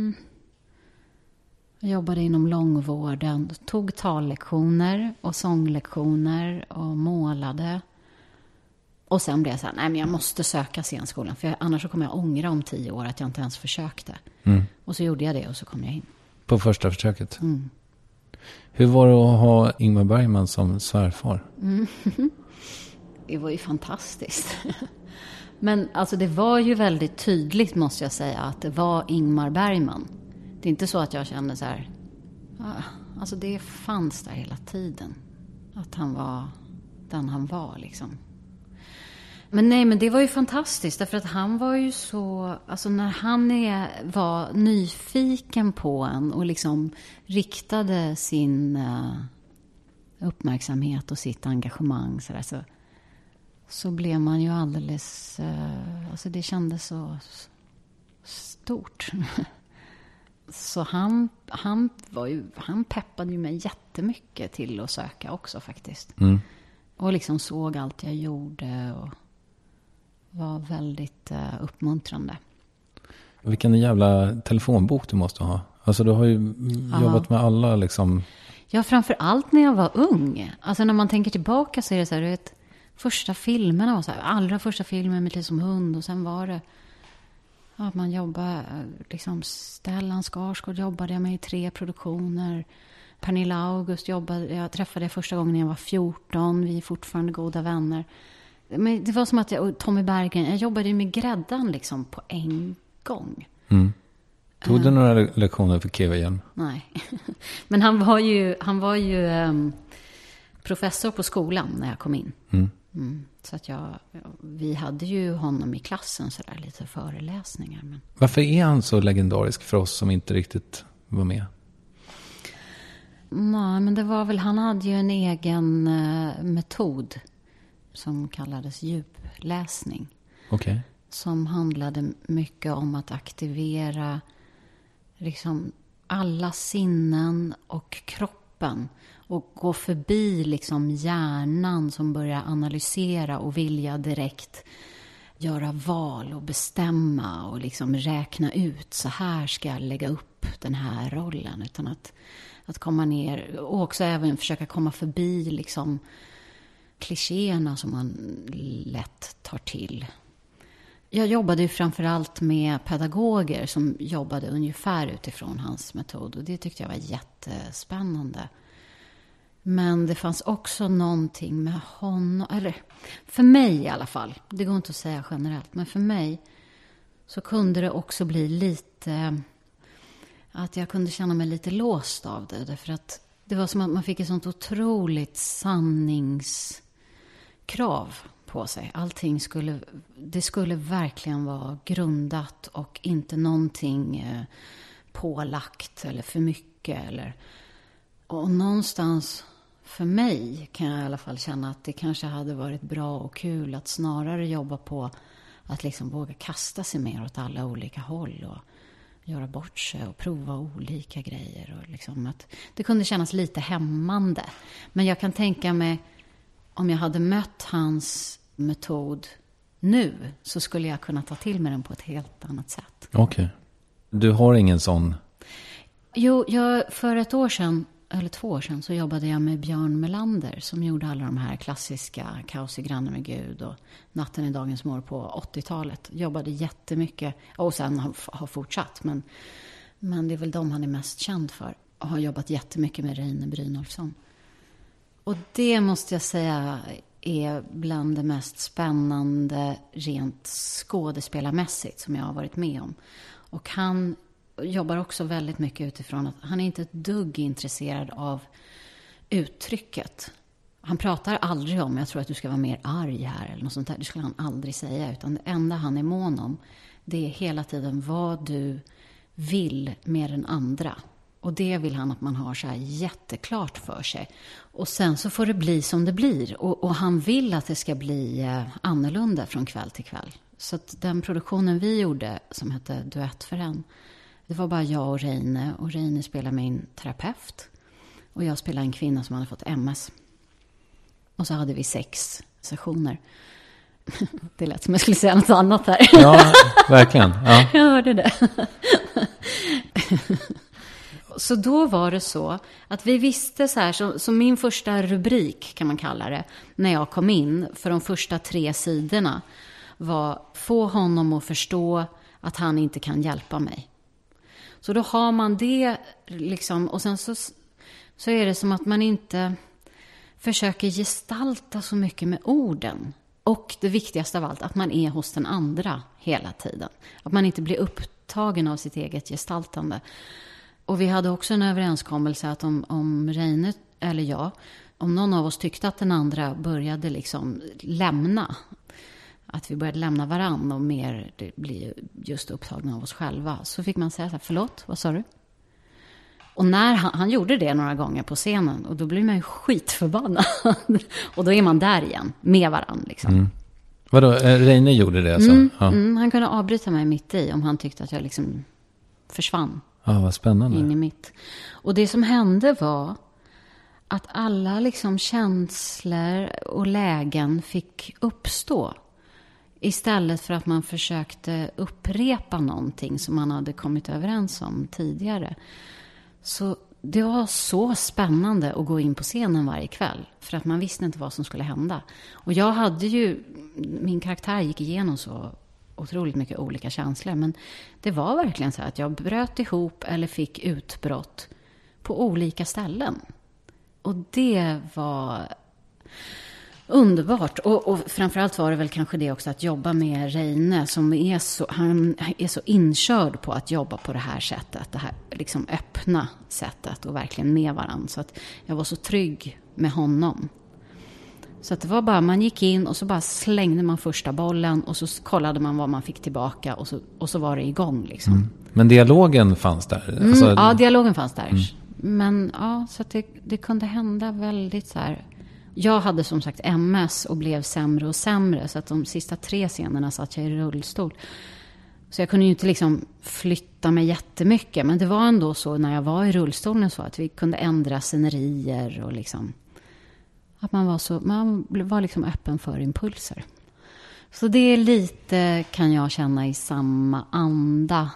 Jag jobbade inom långvården. Tog tallektioner och sånglektioner och målade. Och sen blev jag så här, nej men jag måste söka scenskolan. För annars så kommer jag ångra om 10 år att jag inte ens försökte. Och så gjorde jag det och så kom jag in. På första försöket? Hur var det att ha Ingmar Bergman som svärfar? Det var ju fantastiskt. Men alltså det var ju väldigt tydligt måste jag säga att det var Ingmar Bergman. Det är inte så att jag kände så här... Alltså det fanns där hela tiden. Att han var den han var liksom. Men nej, men det var ju fantastiskt. Därför att han var ju så... Alltså när han var nyfiken på en och liksom riktade sin uppmärksamhet och sitt engagemang så blev man ju alldeles... Alltså det kändes så stort. Så han peppade ju mig jättemycket till att söka också faktiskt. Och liksom såg allt jag gjorde och var väldigt uppmuntrande. Vilken jävla telefonbok du måste ha. Alltså du har ju jobbat med alla liksom... Ja, framför allt när jag var ung. Alltså när man tänker tillbaka så är det så här, du vet, första filmerna var så här, allra första filmen Mitt liv som hund och sen var det att man jobbade liksom Stellan Skarsgård jobbade jag med i 3 produktioner. Pernilla August jag träffade första gången när jag var 14. Vi är fortfarande goda vänner. Men det var som att och Tommy Berggren, jag jobbade ju med gräddan liksom på en gång. Tog du några lektioner för Keva igen? Nej. Men han var ju professor på skolan när jag kom in. Så att vi hade ju honom i klassen så där, lite föreläsningar. Men... Varför är han så legendarisk för oss som inte riktigt var med? Nej, men det var väl, han hade ju en egen metod som kallades djupläsning. Okej. Som handlade mycket om att aktivera liksom alla sinnen och kroppen. Och gå förbi liksom hjärnan som börjar analysera och vilja direkt göra val och bestämma och liksom räkna ut så här ska jag lägga upp den här rollen. Utan att komma ner och också även försöka komma förbi liksom klichéerna som man lätt tar till. Jag jobbade ju framförallt med pedagoger som jobbade ungefär utifrån hans metod. Och det tyckte jag var jättespännande. Men det fanns också någonting med honom, eller för mig i alla fall, det går inte att säga generellt, men för mig så kunde det också bli lite, att jag kunde känna mig lite låst av det. Därför att det var som att man fick ett sånt otroligt sanningskrav på sig. Det skulle verkligen vara grundat och inte någonting pålagt eller för mycket. Och någonstans för mig kan jag i alla fall känna att det kanske hade varit bra och kul att snarare jobba på att liksom våga kasta sig mer åt alla olika håll och göra bort sig och prova olika grejer. Och liksom att det kunde kännas lite hämmande. Men jag kan tänka mig, om jag hade mött hans metod nu så skulle jag kunna ta till mig den på ett helt annat sätt. Okej. Du har ingen sån? Jo, för 1 år sedan, eller 2 år sedan, så jobbade jag med Björn Melander som gjorde alla de här klassiska Kaos i grannen med Gud och Natten i dagens mor på 80-talet. Jobbade jättemycket och sen har fortsatt. Men det är väl de han är mest känd för. Och har jobbat jättemycket med Reine Brynolfsson. Och det måste jag säga är bland det mest spännande rent skådespelarmässigt som jag har varit med om. Och han jobbar också väldigt mycket utifrån att han är inte ett dugg intresserad av uttrycket. Han pratar aldrig om, jag tror att du ska vara mer arg här eller något sånt där. Det skulle han aldrig säga, utan det enda han är mån om, det är hela tiden vad du vill med den andra. Och det vill han att man har så här jätteklart för sig. Och sen så får det bli som det blir. Och han vill att det ska bli annorlunda från kväll till kväll. Så att den produktionen vi gjorde som hette Duett för en, det var bara jag och Reine. Och Reine spelar min terapeut. Och jag spelar en kvinna som hade fått MS. Och så hade vi 6 sessioner. Det lät som jag skulle säga något annat här. Ja, verkligen. Ja. Jag hörde det. Så då var det så att vi visste så här, som min första rubrik kan man kalla det, när jag kom in för de första 3 sidorna var få honom att förstå att han inte kan hjälpa mig. Så då har man det liksom, och sen så är det som att man inte försöker gestalta så mycket med orden. Och det viktigaste av allt, att man är hos den andra hela tiden. Att man inte blir upptagen av sitt eget gestaltande. Och vi hade också en överenskommelse att om Reine eller jag, om någon av oss tyckte att den andra började liksom lämna, att vi började lämna varann och mer blir just upptagna av oss själva, så fick man säga så här, förlåt, vad sa du? Och när han gjorde det några gånger på scenen, och då blir man ju skitförbannad. Och då är man där igen, med varann liksom. Mm. Vadå, Reine gjorde det alltså? Han kunde avbryta mig mitt i om han tyckte att jag liksom försvann. Ja, vad spännande. In i mitt. Och det som hände var att alla liksom känslor och lägen fick uppstå. Istället för att man försökte upprepa någonting som man hade kommit överens om tidigare. Så det var så spännande att gå in på scenen varje kväll. För att man visste inte vad som skulle hända. Och jag hade ju, min karaktär gick igenom så otroligt mycket olika känslor. Men det var verkligen så att jag bröt ihop eller fick utbrott på olika ställen. Och det var underbart. Och framförallt var det väl kanske det också att jobba med Reine, som han är så inkörd på att jobba på det här sättet. Det här liksom öppna sättet och verkligen med varandra. Så att jag var så trygg med honom. Så att det var bara, man gick in och så bara slängde man första bollen och så kollade man vad man fick tillbaka och så var det igång liksom. Mm. Men dialogen fanns där? Alltså... Ja, dialogen fanns där. Men ja, så att det kunde hända väldigt så här. Jag hade som sagt MS och blev sämre och sämre, så att de sista 3 scenerna satt jag i rullstol. Så jag kunde ju inte liksom flytta mig jättemycket, men det var ändå så när jag var i rullstolen så att vi kunde ändra scenerier och liksom att man var liksom öppen för impulser. Så det är lite, kan jag känna, i samma anda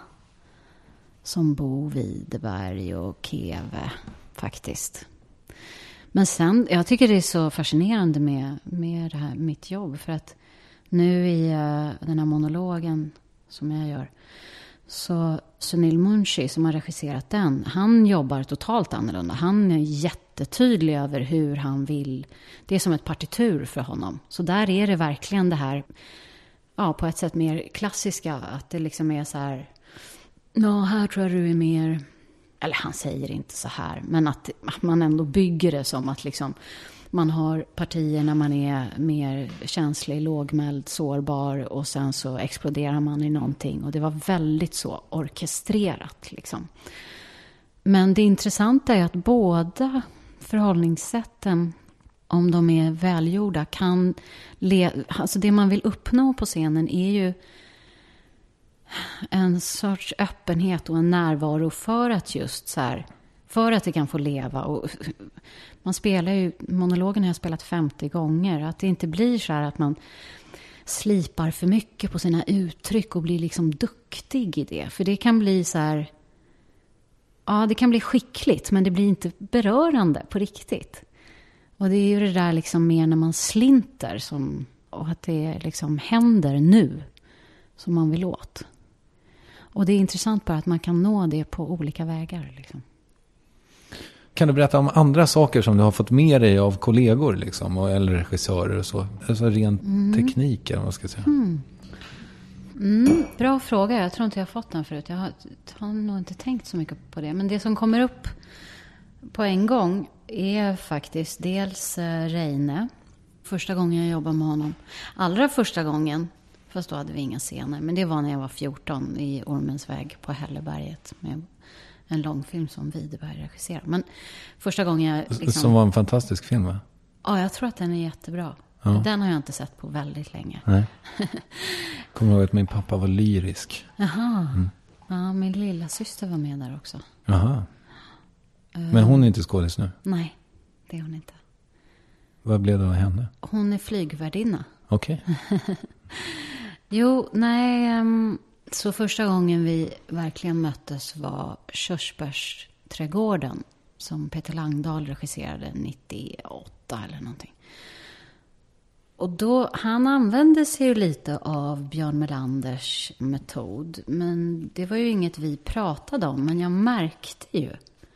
som Bo Widerberg och Keve faktiskt. Men sen, jag tycker det är så fascinerande med det här, mitt jobb. För att nu i den här monologen som jag gör, så Sunil Munshi som har regisserat den, han jobbar totalt annorlunda. Han är jättetydlig över hur han vill. Det är som ett partitur för honom. Så där är det verkligen det här, ja, på ett sätt mer klassiska. Att det liksom är så här, ja, här tror jag du är mer eller han säger inte så här, men att man ändå bygger det som att liksom man har partier när man är mer känslig, lågmäld, sårbar och sen så exploderar man i någonting. Och det var väldigt så orkestrerat liksom. Men det intressanta är att båda förhållningssätten, om de är välgjorda, kan alltså det man vill uppnå på scenen är ju en sorts öppenhet och en närvaro för att just så här, för att det kan få leva. Och man spelar ju, monologen har jag spelat 50 gånger, att det inte blir så här att man slipar för mycket på sina uttryck och blir liksom duktig i det. För det kan bli så här, ja, det kan bli skickligt, men det blir inte berörande på riktigt. Och det är ju det där liksom mer när man slinter som, och att det liksom händer nu som man vill åt. Och det är intressant bara att man kan nå det på olika vägar liksom. Kan du berätta om andra saker som du har fått med dig av kollegor liksom, eller regissörer och så? Alltså rent teknik, eller vad ska jag säga. Bra fråga. Jag tror inte jag har fått den förut. Jag har nog inte tänkt så mycket på det. Men det som kommer upp på en gång är faktiskt dels Reine. Första gången jag jobbade med honom. Allra första gången, fast då hade vi inga scener. Men det var när jag var 14 i Ormens väg på Hälleberget med en långfilm som Widerberg regisserade. Men första gången jag liksom... Som var en fantastisk film, va? Ja, jag tror att den är jättebra. Ja. Den har jag inte sett på väldigt länge. Nej. Kommer ihåg att min pappa var lyrisk. Jaha. Ja, min lilla syster var med där också. Jaha. Men hon är inte skådis nu? Nej, det är hon inte. Vad blev det av henne? Hon är flygvärdinna. Okej. Jo, nej... Så första gången vi verkligen möttes var Körsbärsträdgården som Peter Langdal regisserade 98 eller någonting. Och då, han använde sig ju lite av Björn Melanders metod. Men det var ju inget vi pratade om. Men jag märkte ju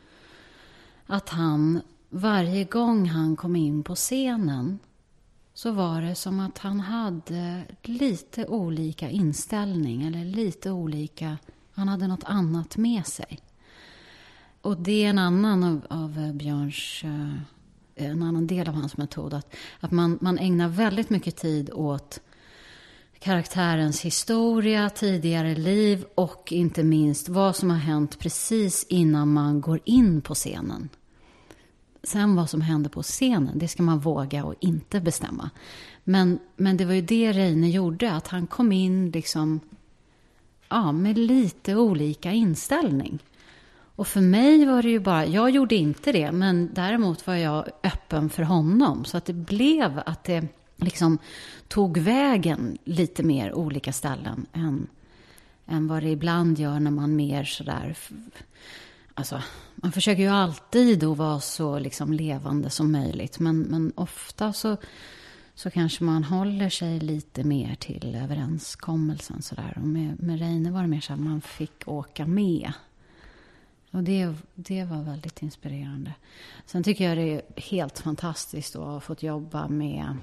att han, varje gång han kom in på scenen, så var det som att han hade lite olika inställning. Eller lite olika, han hade något annat med sig. Och det är en annan av Björns... En annan del av hans metod, att man ägnar väldigt mycket tid åt karaktärens historia, tidigare liv och inte minst vad som har hänt precis innan man går in på scenen. Sen vad som händer på scenen, det ska man våga och inte bestämma. Men det var ju det Reine gjorde, att han kom in liksom, ja, med lite olika inställning. Och för mig var det ju bara, jag gjorde inte det, men däremot var jag öppen för honom. Så att det blev att det liksom tog vägen lite mer olika ställen än vad det ibland gör när man mer sådär... Alltså, man försöker ju alltid att vara så liksom levande som möjligt. Men ofta så kanske man håller sig lite mer till överenskommelsen. Sådär. Och med Reine var det mer så att man fick åka med. Och det var väldigt inspirerande. Sen tycker jag det är helt fantastiskt att ha fått jobba med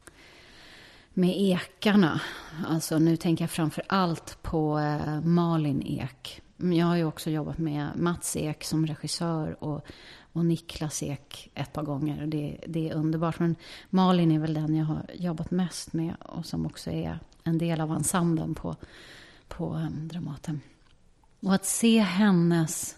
Ekarna. Alltså nu tänker jag framför allt på Malin Ek. Jag har ju också jobbat med Mats Ek som regissör och Niklas Ek ett par gånger. Och det är underbart. Men Malin är väl den jag har jobbat mest med och som också är en del av ensemblen på Dramaten. Och att se hennes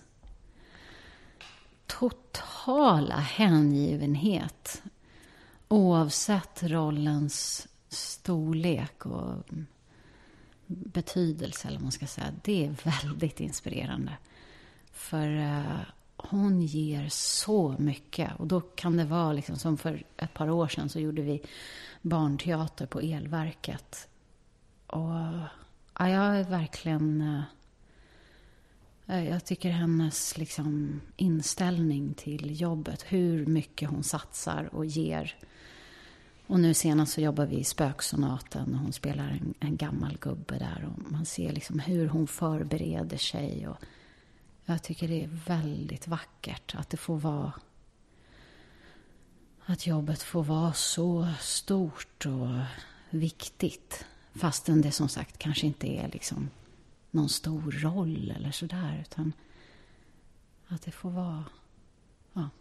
totala hängivenhet oavsett rollens storlek och betydelse, eller vad man ska säga, det är väldigt inspirerande. För hon ger så mycket. Och då kan det vara liksom, som för ett par år sedan så gjorde vi barnteater på Elverket. Och ja, jag är verkligen... Jag tycker hennes liksom inställning till jobbet, hur mycket hon satsar och ger. Och nu senast så jobbar vi i Spöksonaten och hon spelar en gammal gubbe där. Och man ser liksom hur hon förbereder sig. Och jag tycker det är väldigt vackert att det får vara... Att jobbet får vara så stort och viktigt. Fastän det som sagt kanske inte är liksom... någon stor roll eller sådär, utan Att det får vara... Ja.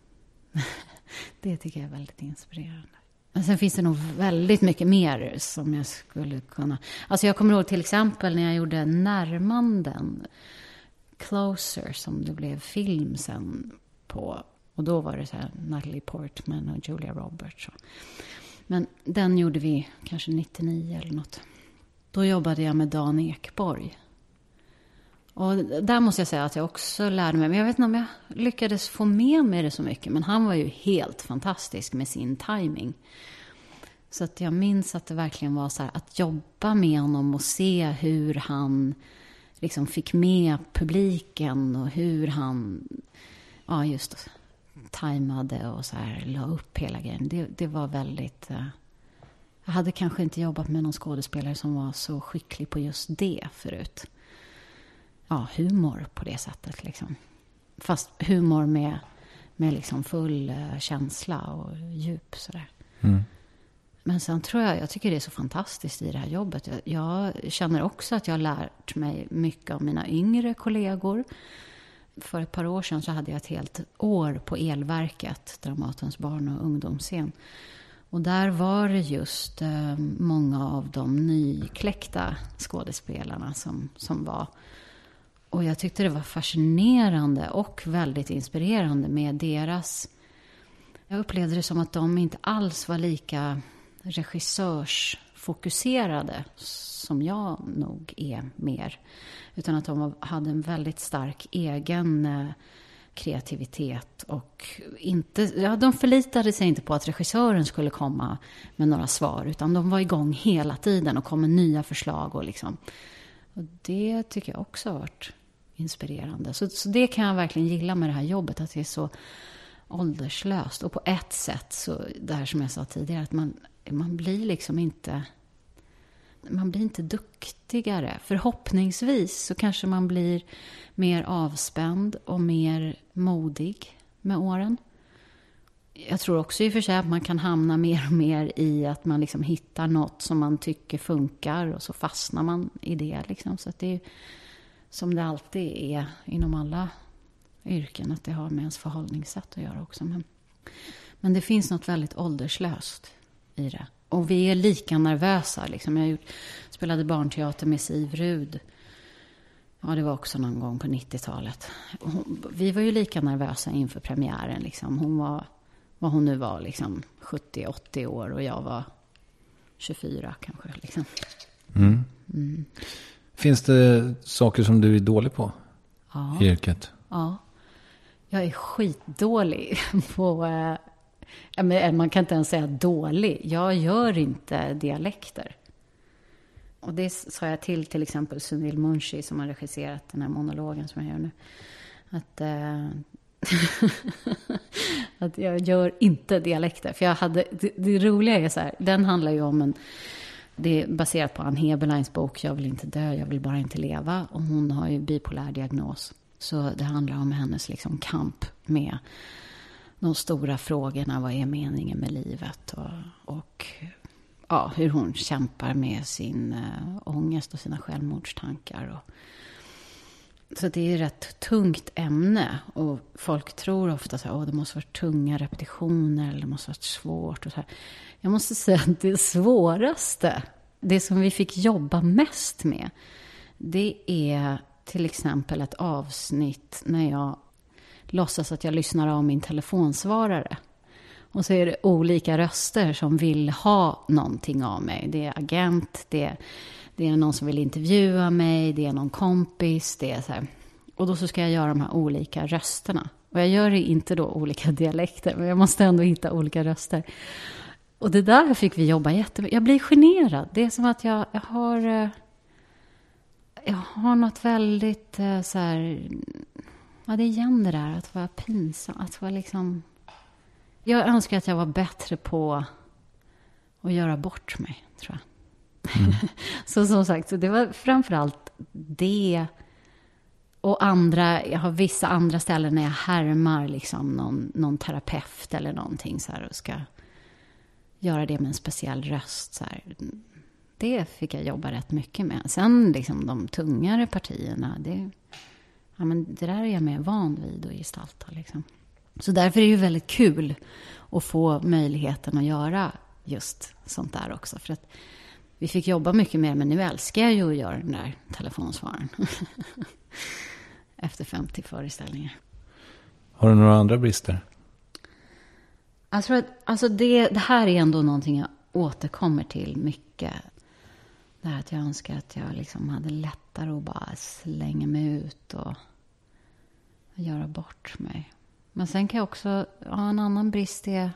Det tycker jag är väldigt inspirerande. Men sen finns det nog väldigt mycket mer som jag skulle kunna... Alltså jag kommer ihåg till exempel när jag gjorde Närmanden, Closer, som det blev film sen på. Och då var det så här Natalie Portman och Julia Roberts. Men den gjorde vi kanske 99 eller något. Då jobbade jag med Dan Ekborg. Och där måste jag säga att jag också lärde mig. Men jag vet inte om jag lyckades få med mig det så mycket. Men han var ju helt fantastisk med sin timing. Så att jag minns att det verkligen var så här att jobba med honom och se hur han liksom fick med publiken. Och hur han just tajmade och så här la upp hela grejen. Det var väldigt... Jag hade kanske inte jobbat med någon skådespelare som var så skicklig på just det förut. Ja, humor på det sättet liksom. Fast humor med liksom full känsla och djup sådär. Mm. Men sen tror jag tycker det är så fantastiskt i det här jobbet. Jag känner också att jag har lärt mig mycket av mina yngre kollegor. För ett par år sedan så hade jag ett helt år på Elverket, Dramatens barn- och ungdomsscen. Och där var det just många av de nykläckta skådespelarna som var. Och jag tyckte det var fascinerande och väldigt inspirerande med deras... Jag upplevde det som att de inte alls var lika regissörsfokuserade som jag nog är mer. Utan att de hade en väldigt stark egen kreativitet. Och de förlitade sig inte på att regissören skulle komma med några svar. Utan de var igång hela tiden och kom med nya förslag. Och det tycker jag också har varit inspirerande. Så det kan jag verkligen gilla med det här jobbet. Att det är så ålderslöst. Och på ett sätt, så det här som jag sa tidigare, att man blir liksom inte... Man blir inte duktigare. Förhoppningsvis så kanske man blir mer avspänd och mer modig med åren. Jag tror också i och för sig att man kan hamna mer och mer i att man liksom hittar något som man tycker funkar och så fastnar man i det. Liksom. Så att det är som det alltid är inom alla yrken, att det har med ens förhållningssätt att göra också. Men det finns något väldigt ålderslöst i det. Och vi är lika nervösa. Liksom. Jag spelade barnteater med Siv Rud. Ja, det var också någon gång på 90-talet. Vi var ju lika nervösa inför premiären. Liksom. Hon var, vad hon nu var, liksom 70-80 år. Och jag var 24 kanske. Liksom. Mm. Mm. Finns det saker som du är dålig på i yrket? Ja, jag är skitdålig på... Man kan inte ens säga dålig. Jag gör inte dialekter. Och det sa jag till exempel Sunil Munshi som har regisserat den här monologen som jag gör nu. Att jag gör inte dialekter. För det roliga är så här, den handlar ju om det är baserat på Ann Heberleins bok Jag vill inte dö, jag vill bara inte leva. Och hon har ju bipolär diagnos. Så det handlar om hennes liksom kamp med de stora frågorna. Vad är meningen med livet? Och hur hon kämpar med sin ångest och sina självmordstankar. Så det är ett rätt tungt ämne. Och folk tror ofta att det måste vara tunga repetitioner. Eller det måste vara svårt. Och så här. Jag måste säga att det svåraste, det som vi fick jobba mest med, det är till exempel ett avsnitt när jag låtsas att jag lyssnar av min telefonsvarare. Och så är det olika röster som vill ha någonting av mig. Det är agent, det är någon som vill intervjua mig, det är någon kompis, det är så här. Och då så ska jag göra de här olika rösterna. Och jag gör inte då olika dialekter, men jag måste ändå hitta olika röster. Och det där fick vi jobba jättemycket. Jag blir generad. Det är som att jag har något väldigt så här... Ja, det är igen det där att vara pinsam. Att vara liksom... Jag önskar att jag var bättre på att göra bort mig, tror jag. Mm. Så som sagt, så det var framförallt det. Och jag har vissa andra ställen när jag härmar liksom någon terapeut eller någonting så här och ska göra det med en speciell röst så här. Det fick jag jobba rätt mycket med. Sen liksom de tungare partierna, ja, men det där är jag mer van vid att gestalta liksom. Så därför är det ju väldigt kul att få möjligheten att göra just sånt där också. För att vi fick jobba mycket mer, men nu älskar jag ju att göra den där telefonsvaren. Efter 50 föreställningar. Har du några andra brister? Jag tror att alltså det här är ändå någonting jag återkommer till mycket. Det här att jag önskar att jag liksom hade lättare att bara slänga mig ut och göra bort mig. Men sen kan jag också ha en annan brist. Är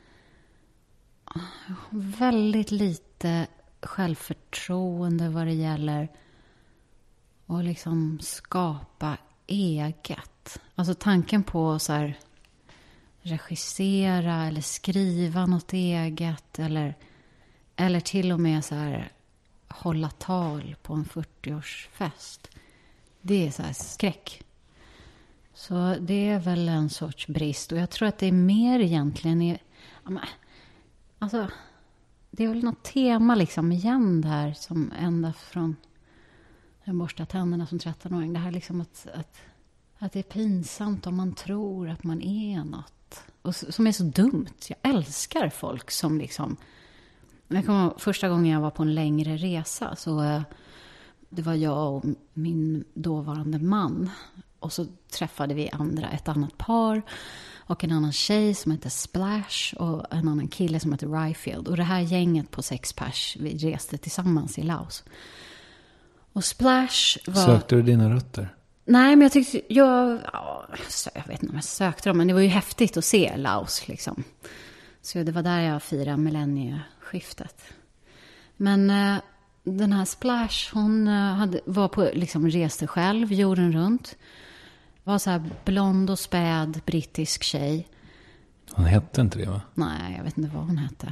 väldigt lite självförtroende vad det gäller att liksom skapa eget. Alltså tanken på så här regissera eller skriva något eget eller till och med så här hålla tal på en 40-årsfest. Det är så här skräck. Så det är väl en sorts brist. Och jag tror att det är mer egentligen alltså det är väl något tema liksom igen där som ända från jag borstar tänderna som 13-åring. Det här liksom att det är pinsamt om man tror att man är något. Och som är så dumt. Jag älskar folk som liksom... Jag kommer ihåg första gången jag var på en längre resa. Så det var jag och min dåvarande man. Och så träffade vi ett annat par. Och en annan tjej som heter Splash. Och en annan kille som heter Ryfield. Och det här gänget på 6 pers. Vi reste tillsammans i Laos. Och Splash var... Sökte du dina rötter? Nej, men jag tyckte... Jag vet inte om jag sökte dem. Men det var ju häftigt att se Laos liksom. Så det var där jag firade millennieskiftet. Men den här Splash, hon var på, liksom reste själv jorden runt. Var så här blond och späd brittisk tjej. Hon hette inte det, va? Nej, jag vet inte vad hon hette.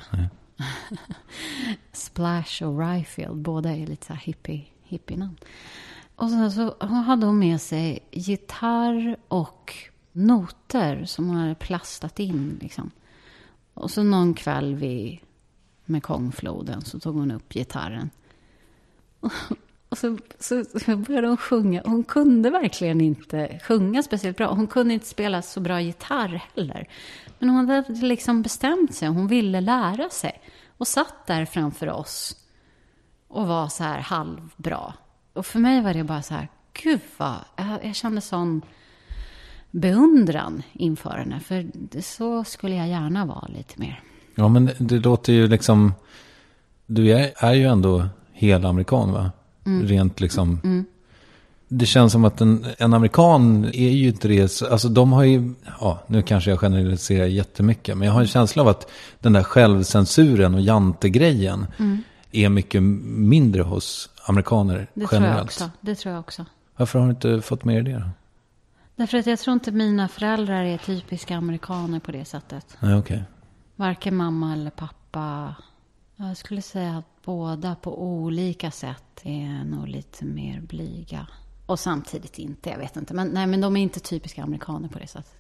Splash och Ryfield, båda är lite så här hippie-namn. Och så hade hon med sig gitarr och noter som hon hade plastat in liksom. Och så någon kväll vid Mekongfloden så tog hon upp gitarren. Och så började hon sjunga. Hon kunde verkligen inte sjunga speciellt bra. Hon kunde inte spela så bra gitarr heller. Men hon hade liksom bestämt sig. Hon ville lära sig. Och satt där framför oss. Och var så här halvbra. Och för mig var det bara så här. Gud vad. Jag kände sån beundran inför henne. För så skulle jag gärna vara lite mer. Ja, men det låter ju liksom... Du är ju ändå hela amerikan, va? Rent liksom... Det känns som att en amerikan är ju inte det... Alltså de har ju... Ja, nu kanske jag generaliserar jättemycket. Men jag har en känsla av att den där självcensuren och jantegrejen är mycket mindre hos amerikaner generellt. Det tror jag också. Varför har du inte fått med det då? Därför att jag tror inte mina föräldrar är typiska amerikaner på det sättet. Nej, okej. Varken mamma eller pappa. Jag skulle säga att båda på olika sätt är nog lite mer blyga. Och samtidigt inte, jag vet inte. Men de är inte typiska amerikaner på det sättet.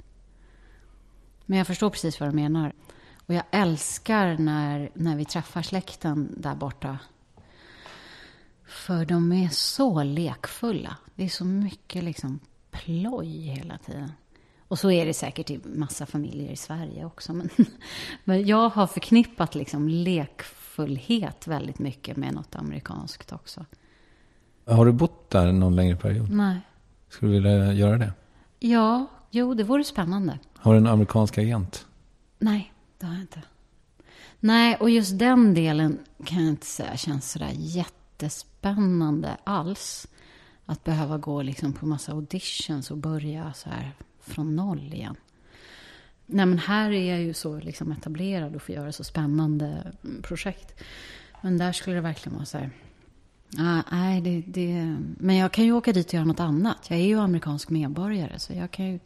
Men jag förstår precis vad du menar. Och jag älskar när vi träffar släkten där borta. För de är så lekfulla. Det är så mycket liksom ploj hela tiden. Och så är det säkert i massa familjer i Sverige också. Men jag har förknippat liksom lekfullhet väldigt mycket med något amerikanskt också. Har du bott där någon längre period? Nej. Skulle du vilja göra det? Ja, det vore spännande. Har du en amerikansk agent? Nej, det har jag inte. Nej, och just den delen kan jag inte säga känns sådär jättespännande alls. Att behöva gå liksom på massa auditions och börja så här från noll igen. Nej, men här är jag ju så liksom etablerad och får göra så spännande projekt. Men där skulle det verkligen vara så här... nej, men jag kan ju åka dit och göra något annat. Jag är ju amerikansk medborgare, så jag kan ju...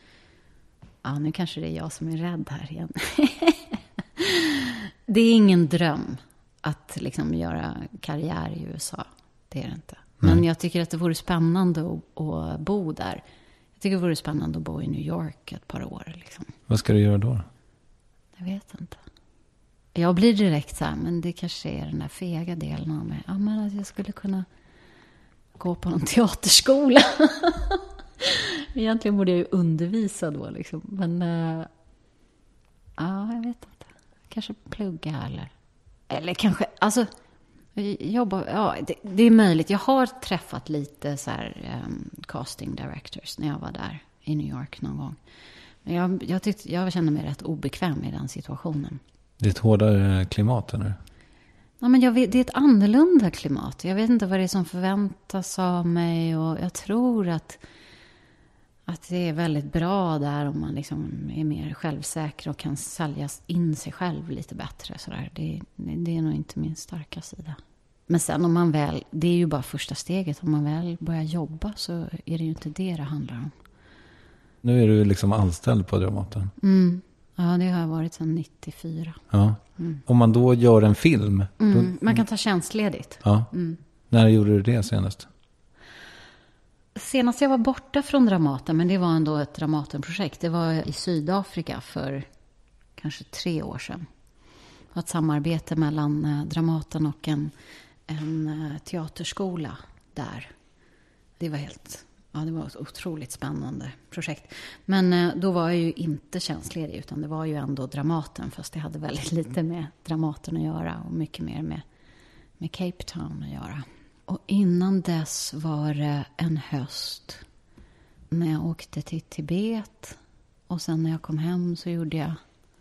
nu kanske det är jag som är rädd här igen. Det är ingen dröm att liksom göra karriär i USA. Det är det inte. Men jag tycker att det vore spännande att bo där. Jag tycker det vore spännande att bo i New York ett par år. Liksom. Vad ska du göra då? Jag vet inte. Jag blir direkt så här, men det kanske är den där fega delen av mig. Ja, men att jag skulle kunna gå på någon teaterskola. Egentligen borde jag ju undervisa då liksom. Men ja, jag vet inte. Kanske plugga eller kanske, alltså jobba, ja, det är möjligt. Jag har träffat lite så här casting directors när jag var där i New York någon gång. Men jag kände mig rätt obekväm i den situationen. Det är ett hårdare klimat, eller? Ja, men det är ett annorlunda klimat. Jag vet inte vad det är som förväntas av mig. Och jag tror att det är väldigt bra där om man liksom är mer självsäker och kan sälja in sig själv lite bättre. Sådär. Det är nog inte min starka sida. Men sen om man väl, det är ju bara första steget. Om man väl börjar jobba så är det ju inte det handlar om. Nu är du liksom anställd på Dramaten. Mm. Ja, det har jag varit sedan 94. Ja. Om man då gör en film. Då, man kan ta tjänstledigt. Ja. När gjorde du det senast? Senast jag var borta från Dramaten, men det var ändå ett Dramaten-projekt. Det var i Sydafrika för kanske 3 år sedan. Det var ett samarbete mellan Dramaten och en teaterskola där. Det var det var ett otroligt spännande projekt. Men då var jag ju inte tjänstledig, utan det var ju ändå Dramaten. Fast det hade väldigt lite med Dramaten att göra och mycket mer med Cape Town att göra. Och innan dess var det en höst när jag åkte till Tibet. Och sen när jag kom hem så gjorde jag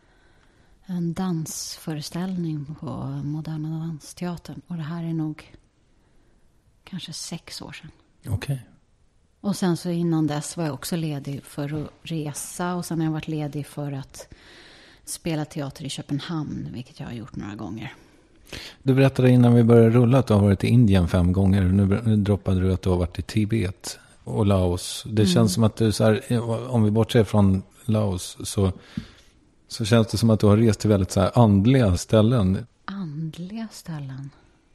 en dansföreställning på Moderna Dansteatern. Och det här är nog kanske 6 år sedan. Okej. Och sen så innan dess var jag också ledig för att resa. Och sen har jag varit ledig för att spela teater i Köpenhamn, vilket jag har gjort några gånger. Du berättade innan vi började rulla att du har varit i Indien 5 gånger. Nu droppade du att du har varit i Tibet och Laos. Det känns som att du, så här, om vi bortser från Laos, så känns det som att du har rest till väldigt så här andliga ställen. Andliga ställen?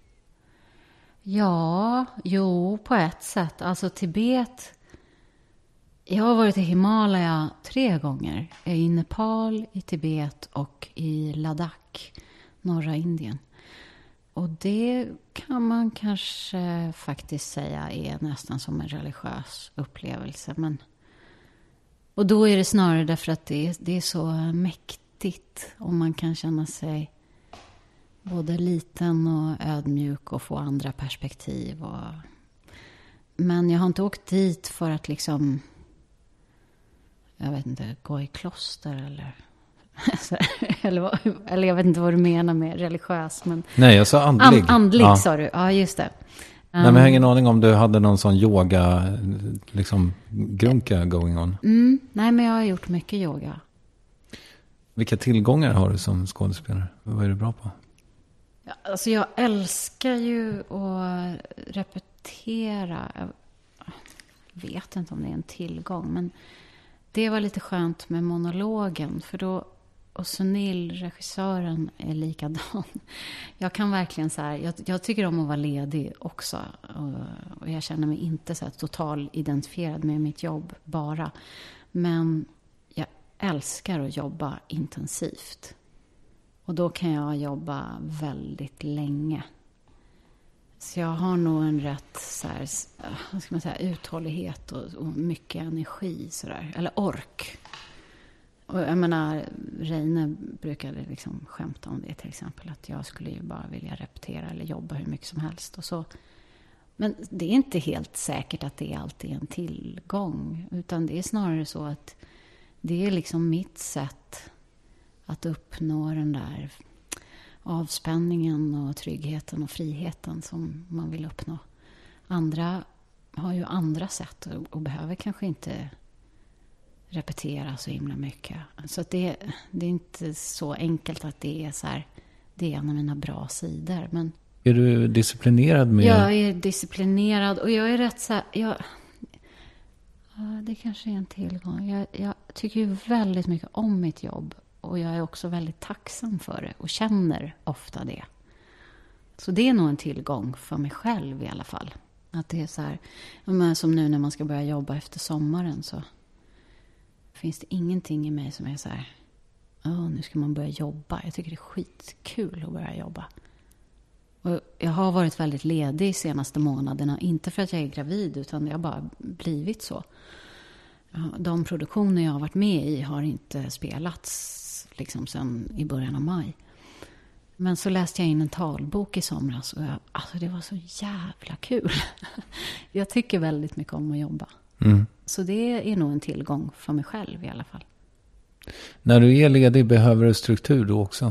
Ja, på ett sätt. Alltså Tibet. Jag har varit i Himalaya 3 gånger. I Nepal, i Tibet och i Ladakh, norra Indien. Och det kan man kanske faktiskt säga är nästan som en religiös upplevelse. Och då är det snarare därför att det är så mäktigt. Och man kan känna sig både liten och ödmjuk och få andra perspektiv. Men jag har inte åkt dit för att liksom, jag vet inte, gå i kloster eller jag vet inte vad du menar med religiös. Men nej, jag sa andlig. Andlig, ja. Sa du. Ja, just det. Nej, men jag har ingen aning om du hade någon sån yoga, liksom grunka going on. Nej, men jag har gjort mycket yoga. Vilka tillgångar har du som skådespelare? Vad är du bra på? Ja, alltså jag älskar ju att repetera. Jag vet inte om det är en tillgång, men det var lite skönt med monologen. För då, och Sunil, regissören, är likadan. Jag kan verkligen så här, jag tycker om att vara ledig också. Och jag känner mig inte så här total identifierad med mitt jobb bara. Men jag älskar att jobba intensivt. Och då kan jag jobba väldigt länge. Så jag har nog en rätt så här, vad ska man säga, uthållighet och mycket energi så där, eller ork. Och jag menar, Reine brukade liksom skämta om det till exempel, att jag skulle ju bara vilja repetera eller jobba hur mycket som helst och så. Men det är inte helt säkert att det alltid är en tillgång, utan det är snarare så att det är liksom mitt sätt att uppnå den där avspänningen och tryggheten och friheten som man vill uppnå. Andra har ju andra sätt och behöver kanske inte repetera så himla mycket. Så att det är inte så enkelt att det är så här, det är en av mina bra sidor. Men är du disciplinerad med? Jag är disciplinerad och jag är rätt så här, det kanske är en tillgång. Jag tycker ju väldigt mycket om mitt jobb. Och jag är också väldigt tacksam för det. Och känner ofta det. Så det är nog en tillgång för mig själv i alla fall. Att det är så här. Som nu när man ska börja jobba efter sommaren. Så finns det ingenting i mig som är så här. Nu ska man börja jobba. Jag tycker det är skitkul att börja jobba. Och jag har varit väldigt ledig de senaste månaderna. Inte för att jag är gravid. Utan det har bara blivit så. De produktioner jag har varit med i har inte spelats liksom sedan i början av maj. Men så läste jag in en talbok i somras och alltså det var så jävla kul. Jag tycker väldigt mycket om att jobba. Så det är nog en tillgång för mig själv i alla fall. När du är ledig, behöver du struktur då också?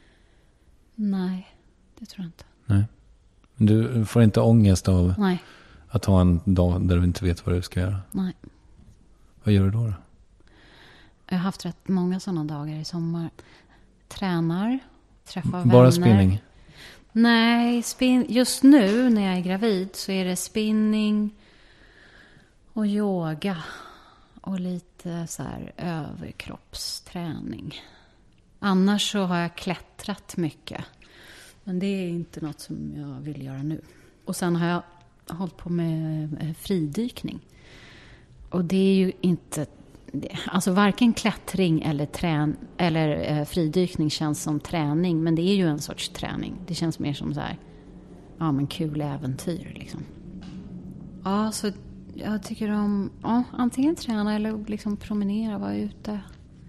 Nej, det tror jag inte. Nej. Du får inte ångest av Nej. Att ha en dag där du inte vet vad du ska göra? Nej. Vad gör du då? Jag har haft rätt många sådana dagar i sommar. Tränar, träffar vänner. Bara spinning? Nej, just nu när jag är gravid så är det spinning och yoga och lite så här överkroppsträning. Annars så har jag klättrat mycket. Men det är inte något som jag vill göra nu. Och sen har jag hållit på med fridykning. Och det är ju inte... Alltså varken klättring eller fridykning känns som träning. Men det är ju en sorts träning. Det känns mer som så här... Ja, men kul äventyr liksom. Ja, så jag tycker om... Ja, antingen träna eller liksom promenera, vara ute.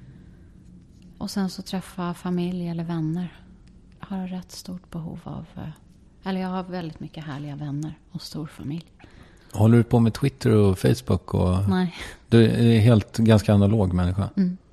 Och sen så träffa familj eller vänner. Jag har ett stort behov av... Eller jag har väldigt mycket härliga vänner och stor familj. Håller du på med Twitter och Facebook? Nej. Du är helt ganska analog människa.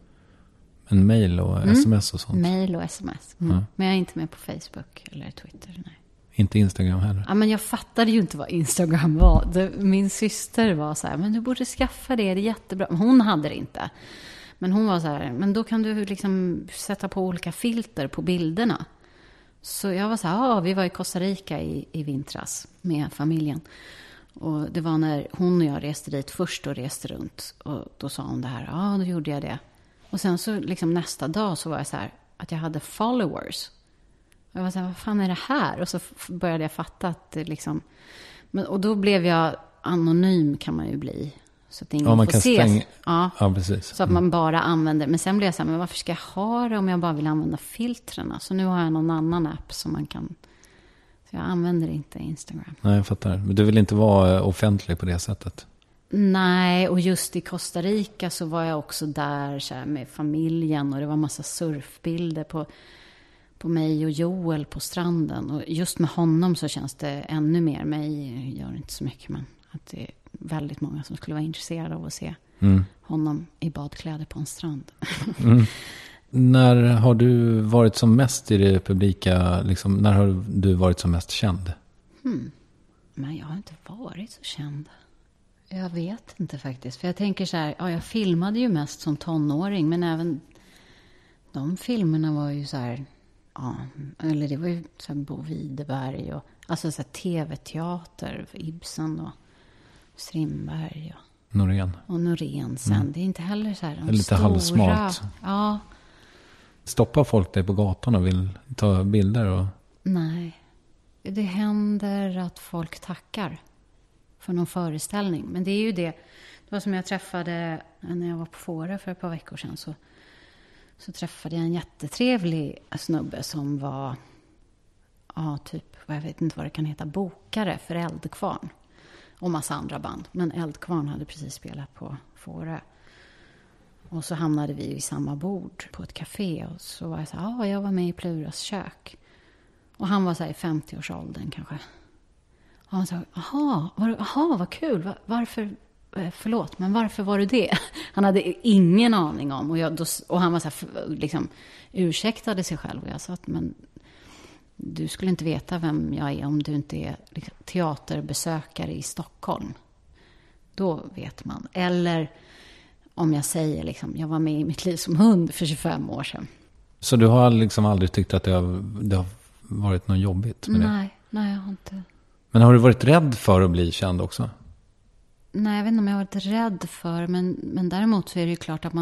En mail och sms och sånt. Mail och sms. Men jag är inte med på Facebook eller Twitter, nej. Inte Instagram heller? Ja, men jag fattade ju inte vad Instagram var. Min syster var så här, men du borde skaffa det är jättebra. Hon hade det inte. Men hon var så här, men då kan du liksom sätta på olika filter på bilderna. Så jag var så här, vi var i Costa Rica i vintras med familjen. Och det var när hon och jag reste dit först och reste runt. Och då sa hon det här, då gjorde jag det. Och sen så liksom nästa dag så var jag så här, att jag hade followers. Och jag var så här, vad fan är det här? Och så började jag fatta att det liksom... och då blev jag anonym kan man ju bli. Så att ingen man får kan ses. Ja, precis. Så att man bara använder... Men sen blev jag så här, men varför ska jag ha det om jag bara vill använda filtrerna? Så nu har jag någon annan app som man kan... Så jag använder inte Instagram. Nej, jag fattar. Men du vill inte vara offentlig på det sättet? Nej, och just i Costa Rica så var jag också där så här, med familjen. Och det var massa surfbilder på mig och Joel på stranden. Och just med honom så känns det ännu mer. Mig gör inte så mycket, men att det är väldigt många som skulle vara intresserade av att se honom i badkläder på en strand. När har du varit som mest i det publika, liksom, när har du varit som mest känd? Men jag har inte varit så känd. Jag vet inte faktiskt. För jag tänker så här, jag filmade ju mest som tonåring. Men även de filmerna var ju så här, eller det var ju så här Bo Widerberg och alltså så här tv-teater, Ibsen och Strindberg och Norén sen. Det är inte heller så här de lite stora. Halvsmart. Ja. Stoppar folk dig på gatan och vill ta bilder? Och... Nej. Det händer att folk tackar för någon föreställning. Men det är ju det. Det var som jag träffade när jag var på Fårö för ett par veckor sedan. Så träffade jag en jättetrevlig snubbe som var typ, jag vet inte vad det kan heta, bokare för Eldkvarn. Och massa andra band. Men Eldkvarn hade precis spelat på Fårö. Och så hamnade vi i samma bord på ett café. Och så var jag så här, jag var med i Pluras kök. Och han var så här i 50-årsåldern kanske. Och han sa, vad kul. Varför, förlåt, men varför var du det? Han hade ingen aning om. Och han var så här, liksom, ursäktade sig själv. Och jag sa att, men du skulle inte veta vem jag är om du inte är liksom, teaterbesökare i Stockholm. Då vet man. Eller om jag säger, liksom, jag var med i Mitt liv som hund för 25 år sedan. Så du har liksom aldrig tyckt att det har varit något jobbigt med det? Nej, jag har inte. Men har du varit rädd för att bli känd också? Nej, jag vet inte om jag har varit rädd för. Men däremot så är det ju klart att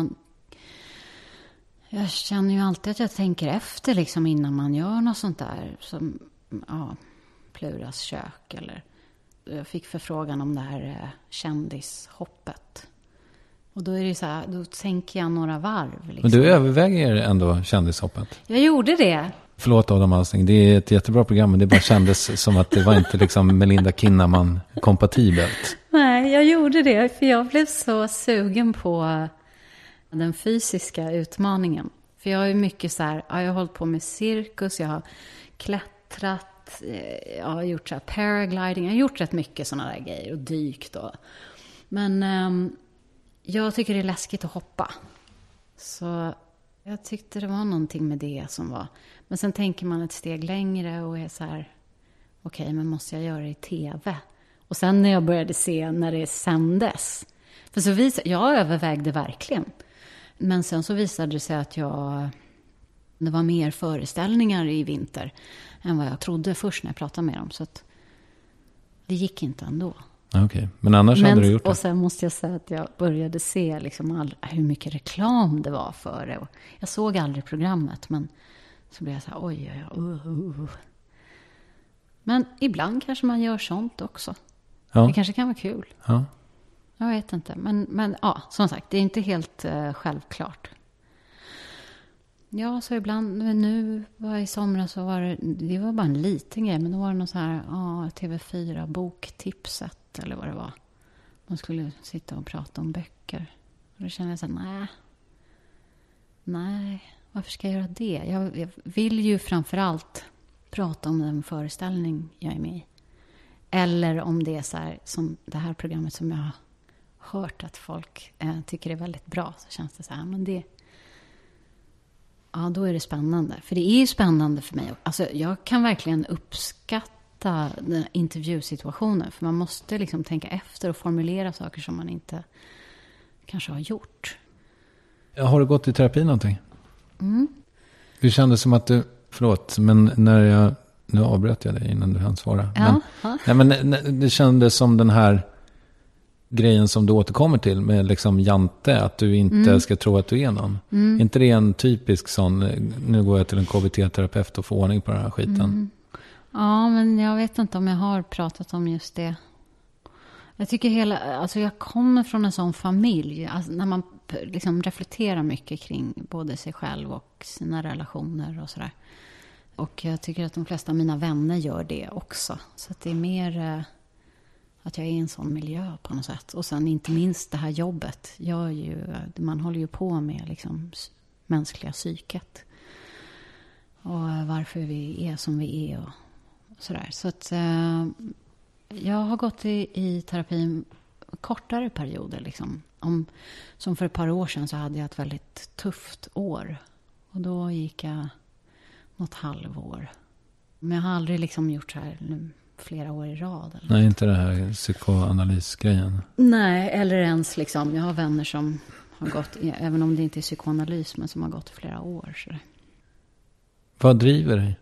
jag känner ju alltid att jag tänker efter liksom, innan man gör något sånt där. Som Pluras kök. Eller jag fick förfrågan om det här kändishoppet. Och då är det så här, då tänker jag några varv. Liksom. Men du överväger ändå kändishoppet? Jag gjorde det. Förlåt Adam Alsing, det är ett jättebra program, men det bara kändes som att det var inte liksom Melinda Kinnaman kompatibelt. Nej, jag gjorde det för jag blev så sugen på den fysiska utmaningen. För jag är mycket så här, jag har hållit på med cirkus, jag har klättrat, jag har gjort så här paragliding, jag har gjort rätt mycket sådana där grejer och dykt då. Men jag tycker det är läskigt att hoppa. Så jag tyckte det var någonting med det som var. Men sen tänker man ett steg längre och är så här, okej, men måste jag göra det i tv? Och sen när jag började se när det sändes. För så jag övervägde verkligen. Men sen så visade det sig att det var mer föreställningar i vinter än vad jag trodde först när jag pratade med dem. Så att det gick inte ändå. Okej, men annars hade du gjort det. Och sen måste jag säga att jag började se liksom hur mycket reklam det var för det. Och jag såg aldrig programmet, men så blev jag så här, oj. Men ibland kanske man gör sånt också. Ja. Det kanske kan vara kul. Ja. Jag vet inte. Men ja, som sagt, det är inte helt självklart. Ja, så ibland, nu var i somras så var det var bara en liten grej. Men då var det någon så här, TV4 boktipset eller vad det var. Man skulle sitta och prata om böcker. Och då kände jag så här, nej, varför ska jag göra det? Jag vill ju framförallt prata om den föreställning jag är med i. Eller om det är så här, som det här programmet som jag har hört att folk tycker är väldigt bra, så känns det så här, men det, ja, då är det spännande. För det är ju spännande för mig. Alltså, jag kan verkligen uppskatta den intervjusituationen, för man måste liksom tänka efter och formulera saker som man inte kanske har gjort. Har du gått i terapi någonting? Mm. Det kändes som att du, förlåt, men nu avbröt jag dig innan du hann svara. Ja, men det kändes som den här grejen som du återkommer till med liksom Jante, att du inte ska tro att du är någon. Inte det är en typisk sån, nu går jag till en KBT-terapeut och får ordning på den här skiten. Ja, men jag vet inte om jag har pratat om just det. Jag tycker alltså jag kommer från en sån familj, alltså när man liksom reflekterar mycket kring både sig själv och sina relationer och sådär. Och jag tycker att de flesta av mina vänner gör det också. Så att det är mer att jag är i en sån miljö på något sätt. Och sen inte minst det här jobbet. Man håller ju på med liksom mänskliga psyket. Och varför vi är som vi är och sådär. Så att jag har gått i terapi kortare perioder. Liksom. Som för ett par år sedan så hade jag ett väldigt tufft år. Och då gick jag något halvår. Men jag har aldrig liksom gjort så här flera år i rad. Eller nej, inte det här psykoanalysgrejen. Nej, eller ens liksom. Jag har vänner som har gått, även om det inte är psykoanalys, men som har gått flera år. Så det. Vad driver dig?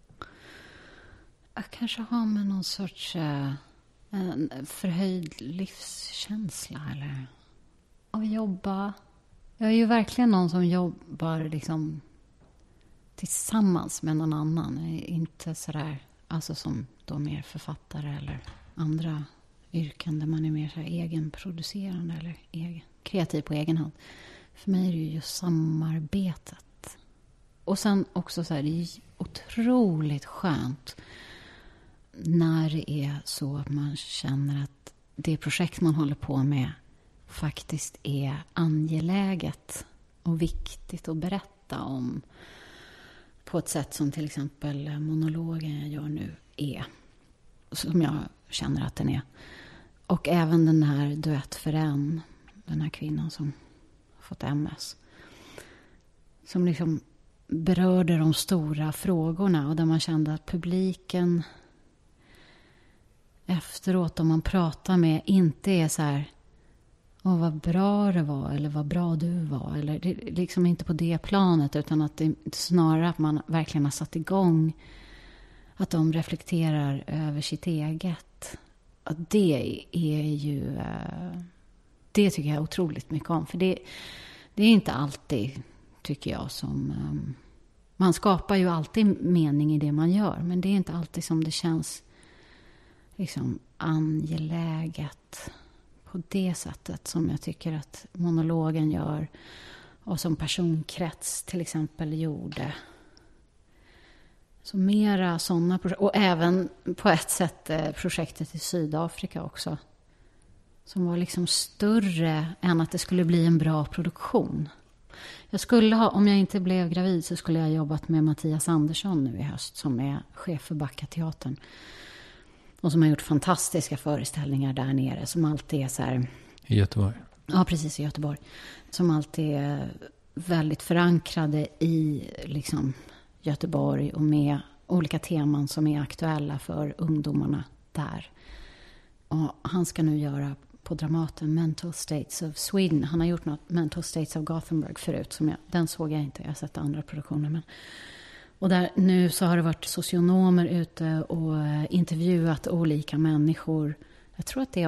Jag kanske har med någon sorts förhöjd livskänsla. Eller att jobba. Jag är ju verkligen någon som jobbar liksom tillsammans med någon annan. Inte sådär, alltså som då mer författare eller andra yrken där man är mer så här egenproducerande eller kreativ på egen hand. För mig är det ju just samarbetet. Och sen också så här, det är otroligt skönt när det är så att man känner att det projekt man håller på med faktiskt är angeläget och viktigt att berätta om på ett sätt som till exempel monologen jag gör nu är. Som jag känner att den är. Och även den här duett för en, den här kvinnan som har fått MS. Som liksom berörde de stora frågorna och där man kände att publiken efteråt, om man pratar med, inte är så här, åh vad bra det var eller vad bra du var, eller det är liksom inte på det planet, utan att det snarare att man verkligen har satt igång, att de reflekterar över sitt eget. Att det är ju, det tycker jag otroligt mycket om, för det är inte alltid, tycker jag, som man skapar ju alltid mening i det man gör, men det är inte alltid som det känns liksom angeläget på det sättet som jag tycker att monologen gör och som personkrets till exempel gjorde. Så mera sådana projekt. Och även på ett sätt projektet i Sydafrika också. Som var liksom större än att det skulle bli en bra produktion. Jag skulle ha, om jag inte blev gravid så skulle jag ha jobbat med Mattias Andersson nu i höst. Som är chef för Backateatern. Och som har gjort fantastiska föreställningar där nere. Som alltid är så här... I Göteborg. Ja, precis, i Göteborg. Som alltid är väldigt förankrade i liksom Göteborg och med olika teman som är aktuella för ungdomarna där. Och han ska nu göra på Dramaten Mental States of Sweden. Han har gjort något Mental States of Gothenburg förut. Den såg jag inte, jag har sett andra produktioner. Men, och där, nu så har det varit socionomer ute och intervjuat olika människor. Jag tror att det är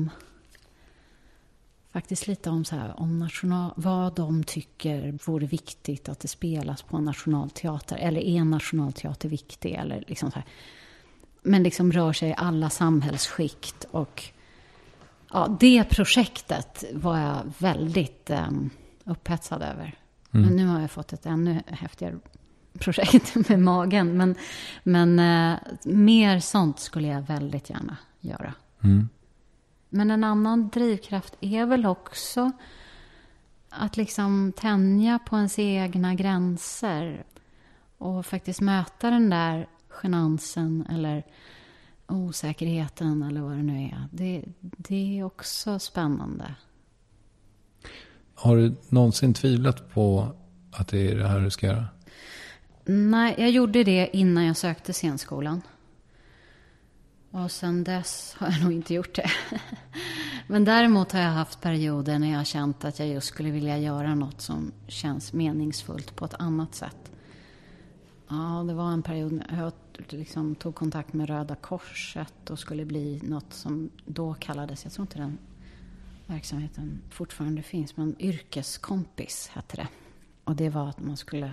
faktiskt lite om så här, om vad de tycker vore viktigt att det spelas på en nationalteater. Eller är en nationalteater viktig? Eller liksom så här. Men liksom rör sig i alla samhällsskikt. Och ja, det projektet var jag väldigt upphetsad över. Men nu har jag fått ett ännu häftigare projekt med magen. Men mer sånt skulle jag väldigt gärna göra. Men en annan drivkraft är väl också att liksom tänja på ens egna gränser. Och faktiskt möta den där genansen eller osäkerheten eller vad det nu är. Det är också spännande. Har du någonsin tvivlat på att det är det här du ska göra? Nej, jag gjorde det innan jag sökte scenskolan. Och sen dess har jag nog inte gjort det. Men däremot har jag haft perioder när jag har känt att jag just skulle vilja göra något som känns meningsfullt på ett annat sätt. Ja, det var en period när jag liksom tog kontakt med Röda Korset och skulle bli något som då kallades, jag tror inte den verksamheten fortfarande finns, men yrkeskompis hette det. Och det var att man skulle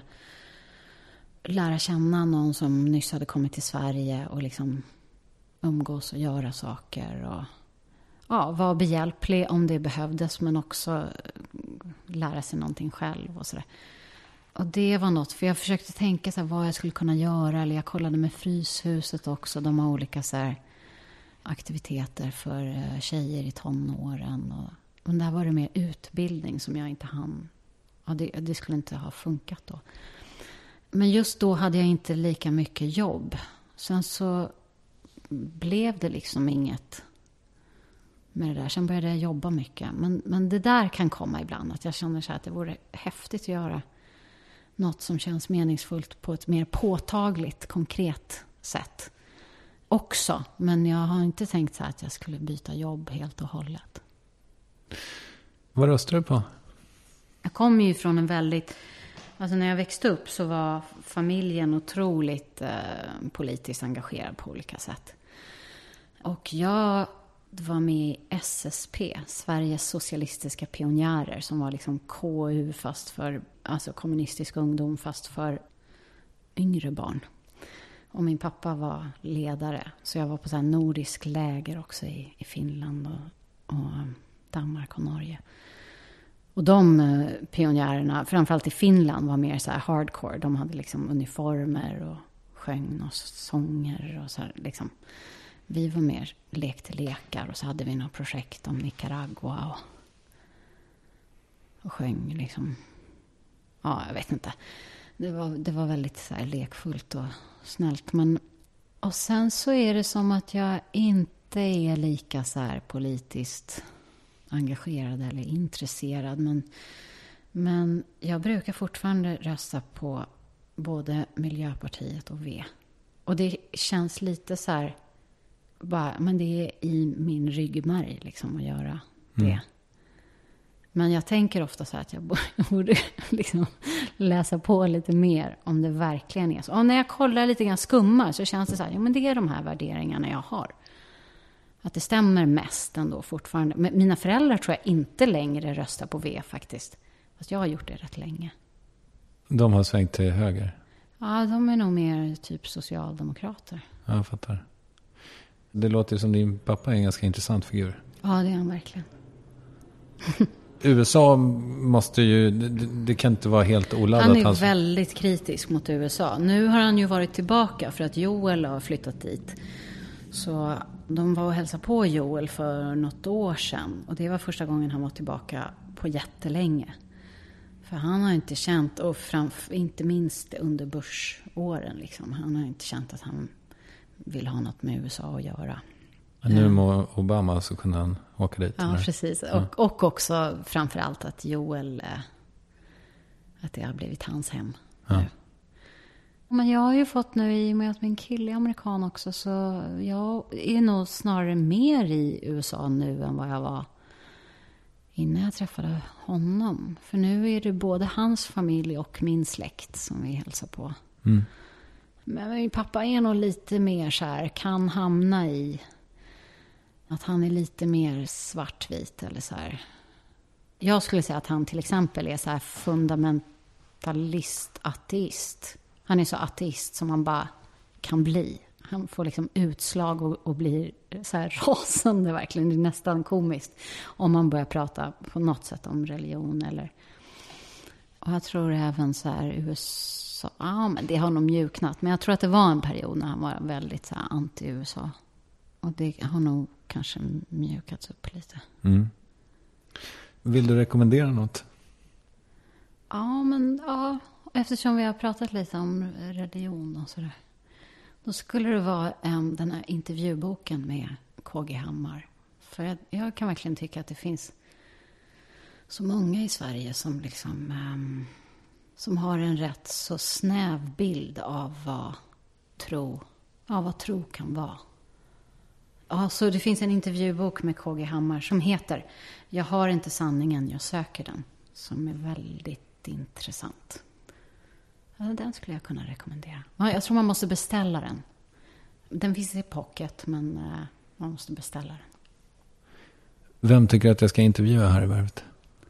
lära känna någon som nyss hade kommit till Sverige och liksom umgås och göra saker och ja, vara behjälplig om det behövdes, men också lära sig någonting själv och sådär. Och det var något, för jag försökte tänka så här, vad jag skulle kunna göra, eller jag kollade med Fryshuset också, de har olika så här aktiviteter för tjejer i tonåren och där var det mer utbildning som jag inte hann. Ja, det skulle inte ha funkat då. Men just då hade jag inte lika mycket jobb. Sen så blev det liksom inget med det där. Sen började jag jobba mycket. Men det där kan komma ibland. Att jag känner så här att det vore häftigt att göra något som känns meningsfullt på ett mer påtagligt, konkret sätt. Också. Men jag har inte tänkt så här att jag skulle byta jobb helt och hållet. Vad röstar du på? Jag kommer ju från en väldigt... Alltså när jag växte upp så var familjen otroligt politiskt engagerad på olika sätt. Och jag var med i SSP, Sveriges socialistiska pionjärer, som var liksom KU fast för, alltså kommunistisk ungdom fast för yngre barn. Och min pappa var ledare, så jag var på så här nordisk läger också i Finland och Danmark och Norge. Och de pionjärerna, framförallt i Finland, var mer så här hardcore. De hade liksom uniformer och sjöng och sånger och så här liksom. Vi var mer lekte lekar och så hade vi några projekt om Nicaragua och sjöng liksom. Ja, jag vet inte. Det var väldigt så här lekfullt och snällt. Och sen så är det som att jag inte är lika så här politiskt engagerad eller intresserad. Men jag brukar fortfarande rösta på både Miljöpartiet och V. Och det känns lite så här, men det är i min ryggmärg liksom att göra det. Men jag tänker ofta så här att jag borde liksom läsa på lite mer om det verkligen är så. Och när jag kollar lite grann skummar så känns det så här, ja men det är de här värderingarna jag har. Att det stämmer mest ändå fortfarande. Men mina föräldrar tror jag inte längre röstar på V faktiskt. Fast jag har gjort det rätt länge. De har svängt till höger? Ja, de är nog mer typ socialdemokrater. Ja, jag fattar. Det låter som din pappa är en ganska intressant figur. Ja, det är han verkligen. USA måste ju, det kan inte vara helt oladdat. Han är väldigt kritisk mot USA. Nu har han ju varit tillbaka för att Joel har flyttat dit. Så de var och hälsade på Joel för något år sedan. Och det var första gången han var tillbaka på jättelänge. För han har inte känt, och inte minst under Bush-åren liksom, han har inte känt att han vill ha något med USA att göra. Nu med Obama så kunde han åka dit. Ja, eller? Precis. Och också framförallt att Joel, att det har blivit hans hem. Ja. Men jag har ju fått nu, i och med att min kille är amerikan också, så jag är nog snarare mer i USA nu än vad jag var innan jag träffade honom. För nu är det både hans familj och min släkt som vi hälsar på. Mm. Men min pappa är nog lite mer så här, kan hamna i att han är lite mer svartvit eller så här. Jag skulle säga att han till exempel är så här fundamentalist, ateist. Han är så ateist som han bara kan bli. Han får liksom utslag och blir så här rasande verkligen. Det är nästan komiskt om man börjar prata på något sätt om religion eller. Och jag tror även så här USA, men det har nog mjuknat. Men jag tror att det var en period när han var väldigt så här anti-USA. Och det har nog kanske mjukats upp lite. Mm. Vill du rekommendera något? Ja, eftersom vi har pratat lite om religion och sådär. Då skulle det vara den här intervjuboken med KG Hammar. För jag kan verkligen tycka att det finns så många i Sverige som liksom som har en rätt så snäv bild av vad tro kan vara. Ja, så det finns en intervjubok med KG Hammar som heter Jag har inte sanningen, jag söker den. Som är väldigt intressant. Ja, den skulle jag kunna rekommendera. Ja, jag tror man måste beställa den. Den finns i pocket, men man måste beställa den. Vem tycker att jag ska intervjua här i Värvet?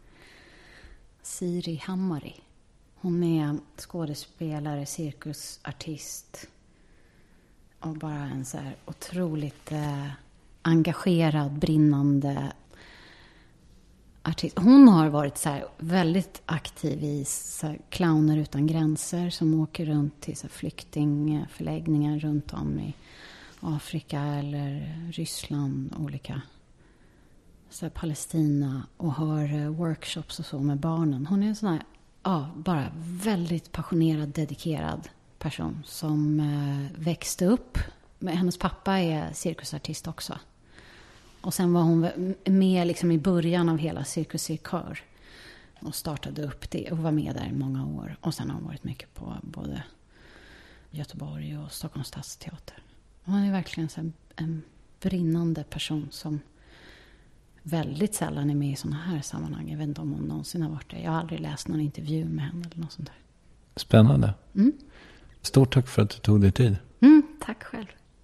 Siri Hammari. Hon är skådespelare, cirkusartist. Och bara en så här otroligt engagerad, brinnande artist. Hon har varit så här väldigt aktiv i så här Clowner utan gränser som åker runt till så här flyktingförläggningar runt om i Afrika eller Ryssland, olika så här Palestina, och har workshops och så med barnen. Hon är en sån här bara väldigt passionerad, dedikerad person som växte upp. Hennes pappa är cirkusartist också. Och sen var hon med liksom i början av hela Cirkus Cirkör. Och startade upp det och var med där i många år. Och sen har hon varit mycket på både Göteborg och Stockholms stadsteater. Hon är verkligen så en brinnande person som väldigt sällan är med i sådana här sammanhang. Jag vet inte om hon någonsin har varit där. Jag har aldrig läst någon intervju med henne eller något sånt där. Spännande. Mm. Stort tack för att du tog dig tid. Tack själv.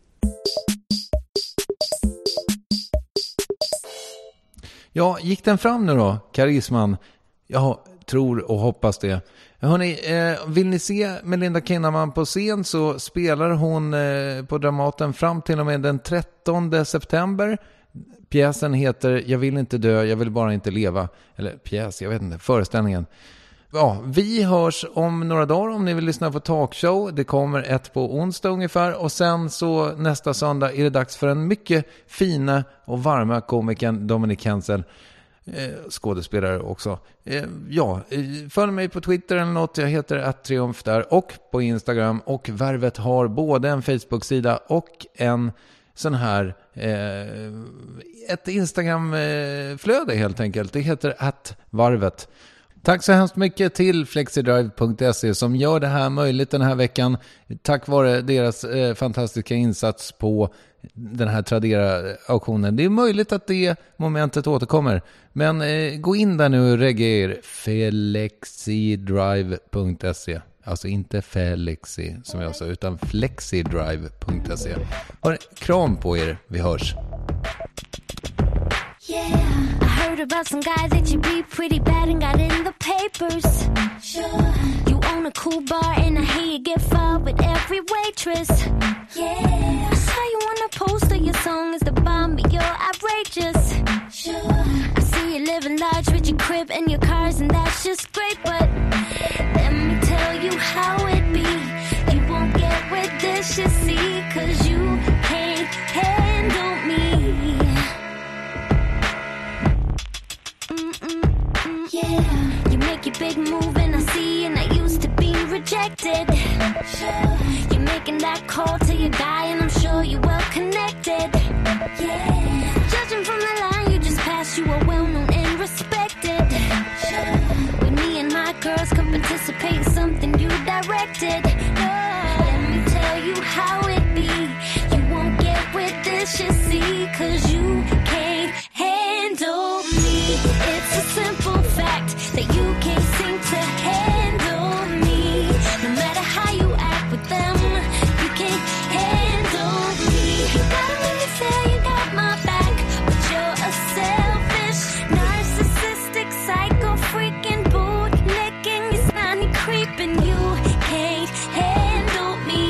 Ja, gick den fram nu då, karisman? Jag tror och hoppas det. Hörrni, vill ni se Melinda Kinnaman på scen så spelar hon på Dramaten fram till och med den 13 september. Pjäsen heter Jag vill inte dö, jag vill bara inte leva. Eller pjäs, jag vet inte, föreställningen. Ja, vi hörs om några dagar om ni vill lyssna på talkshow. Det kommer ett på onsdag ungefär. Och sen så nästa söndag är det dags för en mycket fina och varma komikern Dominic Hensel. Skådespelare också. Följ mig på Twitter eller något. Jag heter @triumf där. Och på Instagram. Och Värvet har både en Facebook-sida och en sån här ett Instagram-flöde helt enkelt. Det heter @varvet. Tack så hemskt mycket till flexidrive.se som gör det här möjligt den här veckan. Tack vare deras fantastiska insats på den här Tradera-auktionen. Det är möjligt att det momentet återkommer. Men gå in där nu och reagera flexidrive.se. Alltså inte Felixi som jag sa, utan flexidrive.se. Kram på er, vi hörs. Yeah, I heard about some guy that you beat pretty bad and got in the papers. Sure. You own a cool bar and I hear you get fired with every waitress. Yeah, I saw you on a poster, your song is the bomb, but you're outrageous. Sure. I see you living large with your crib crib and your cars, and that's just great. But let me tell you how it be. You won't get with this, you see, 'cause you can't handle me. Yeah, you make your big move and I see, and I used to be rejected. Sure, you're making that call to your guy, and I'm sure you're well connected. Yeah, judging from the line you just passed, you are well known and respected. Sure, with me and my girls can participate in something you directed. Let me tell you how it be. You won't get with this, you see, 'cause you can't handle me. It's a simple fact that you can't seem to handle me. No matter how you act with them, you can't handle me. You gotta make me feel you got my back, but you're a selfish, narcissistic, psycho, freaking, bootlicking, you snotty creeping. You can't handle me.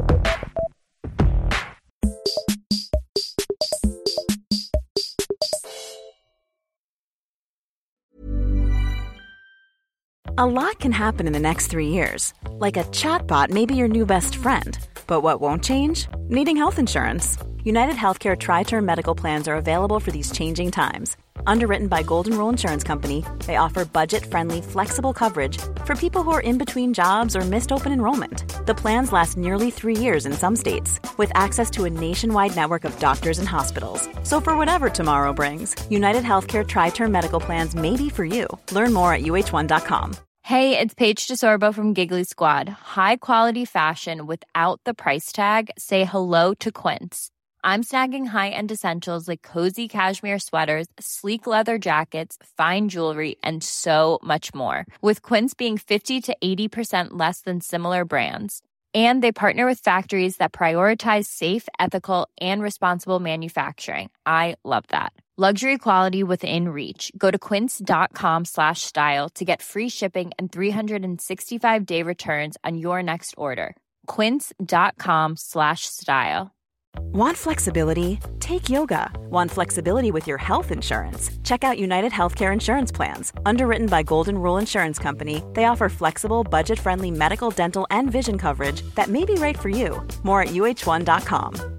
A lot can happen in the next 3 years. Like a chatbot may be your new best friend. But what won't change? Needing health insurance. United Healthcare Tri-Term Medical Plans are available for these changing times. Underwritten by Golden Rule Insurance Company, they offer budget-friendly, flexible coverage for people who are in between jobs or missed open enrollment. The plans last nearly 3 years in some states, with access to a nationwide network of doctors and hospitals. So for whatever tomorrow brings, United Healthcare Tri-Term Medical Plans may be for you. Learn more at uh1.com. Hey, it's Paige DeSorbo from Giggly Squad. High quality fashion without the price tag. Say hello to Quince. I'm snagging high-end essentials like cozy cashmere sweaters, sleek leather jackets, fine jewelry, and so much more. With Quince being 50 to 80% less than similar brands. And they partner with factories that prioritize safe, ethical, and responsible manufacturing. I love that. Luxury quality within reach. Go to quince.com/style to get free shipping and 365-day returns on your next order. Quince.com/style. Want flexibility? Take yoga. Want flexibility with your health insurance? Check out United Healthcare Insurance Plans. Underwritten by Golden Rule Insurance Company, they offer flexible, budget-friendly medical, dental, and vision coverage that may be right for you. More at uh1.com.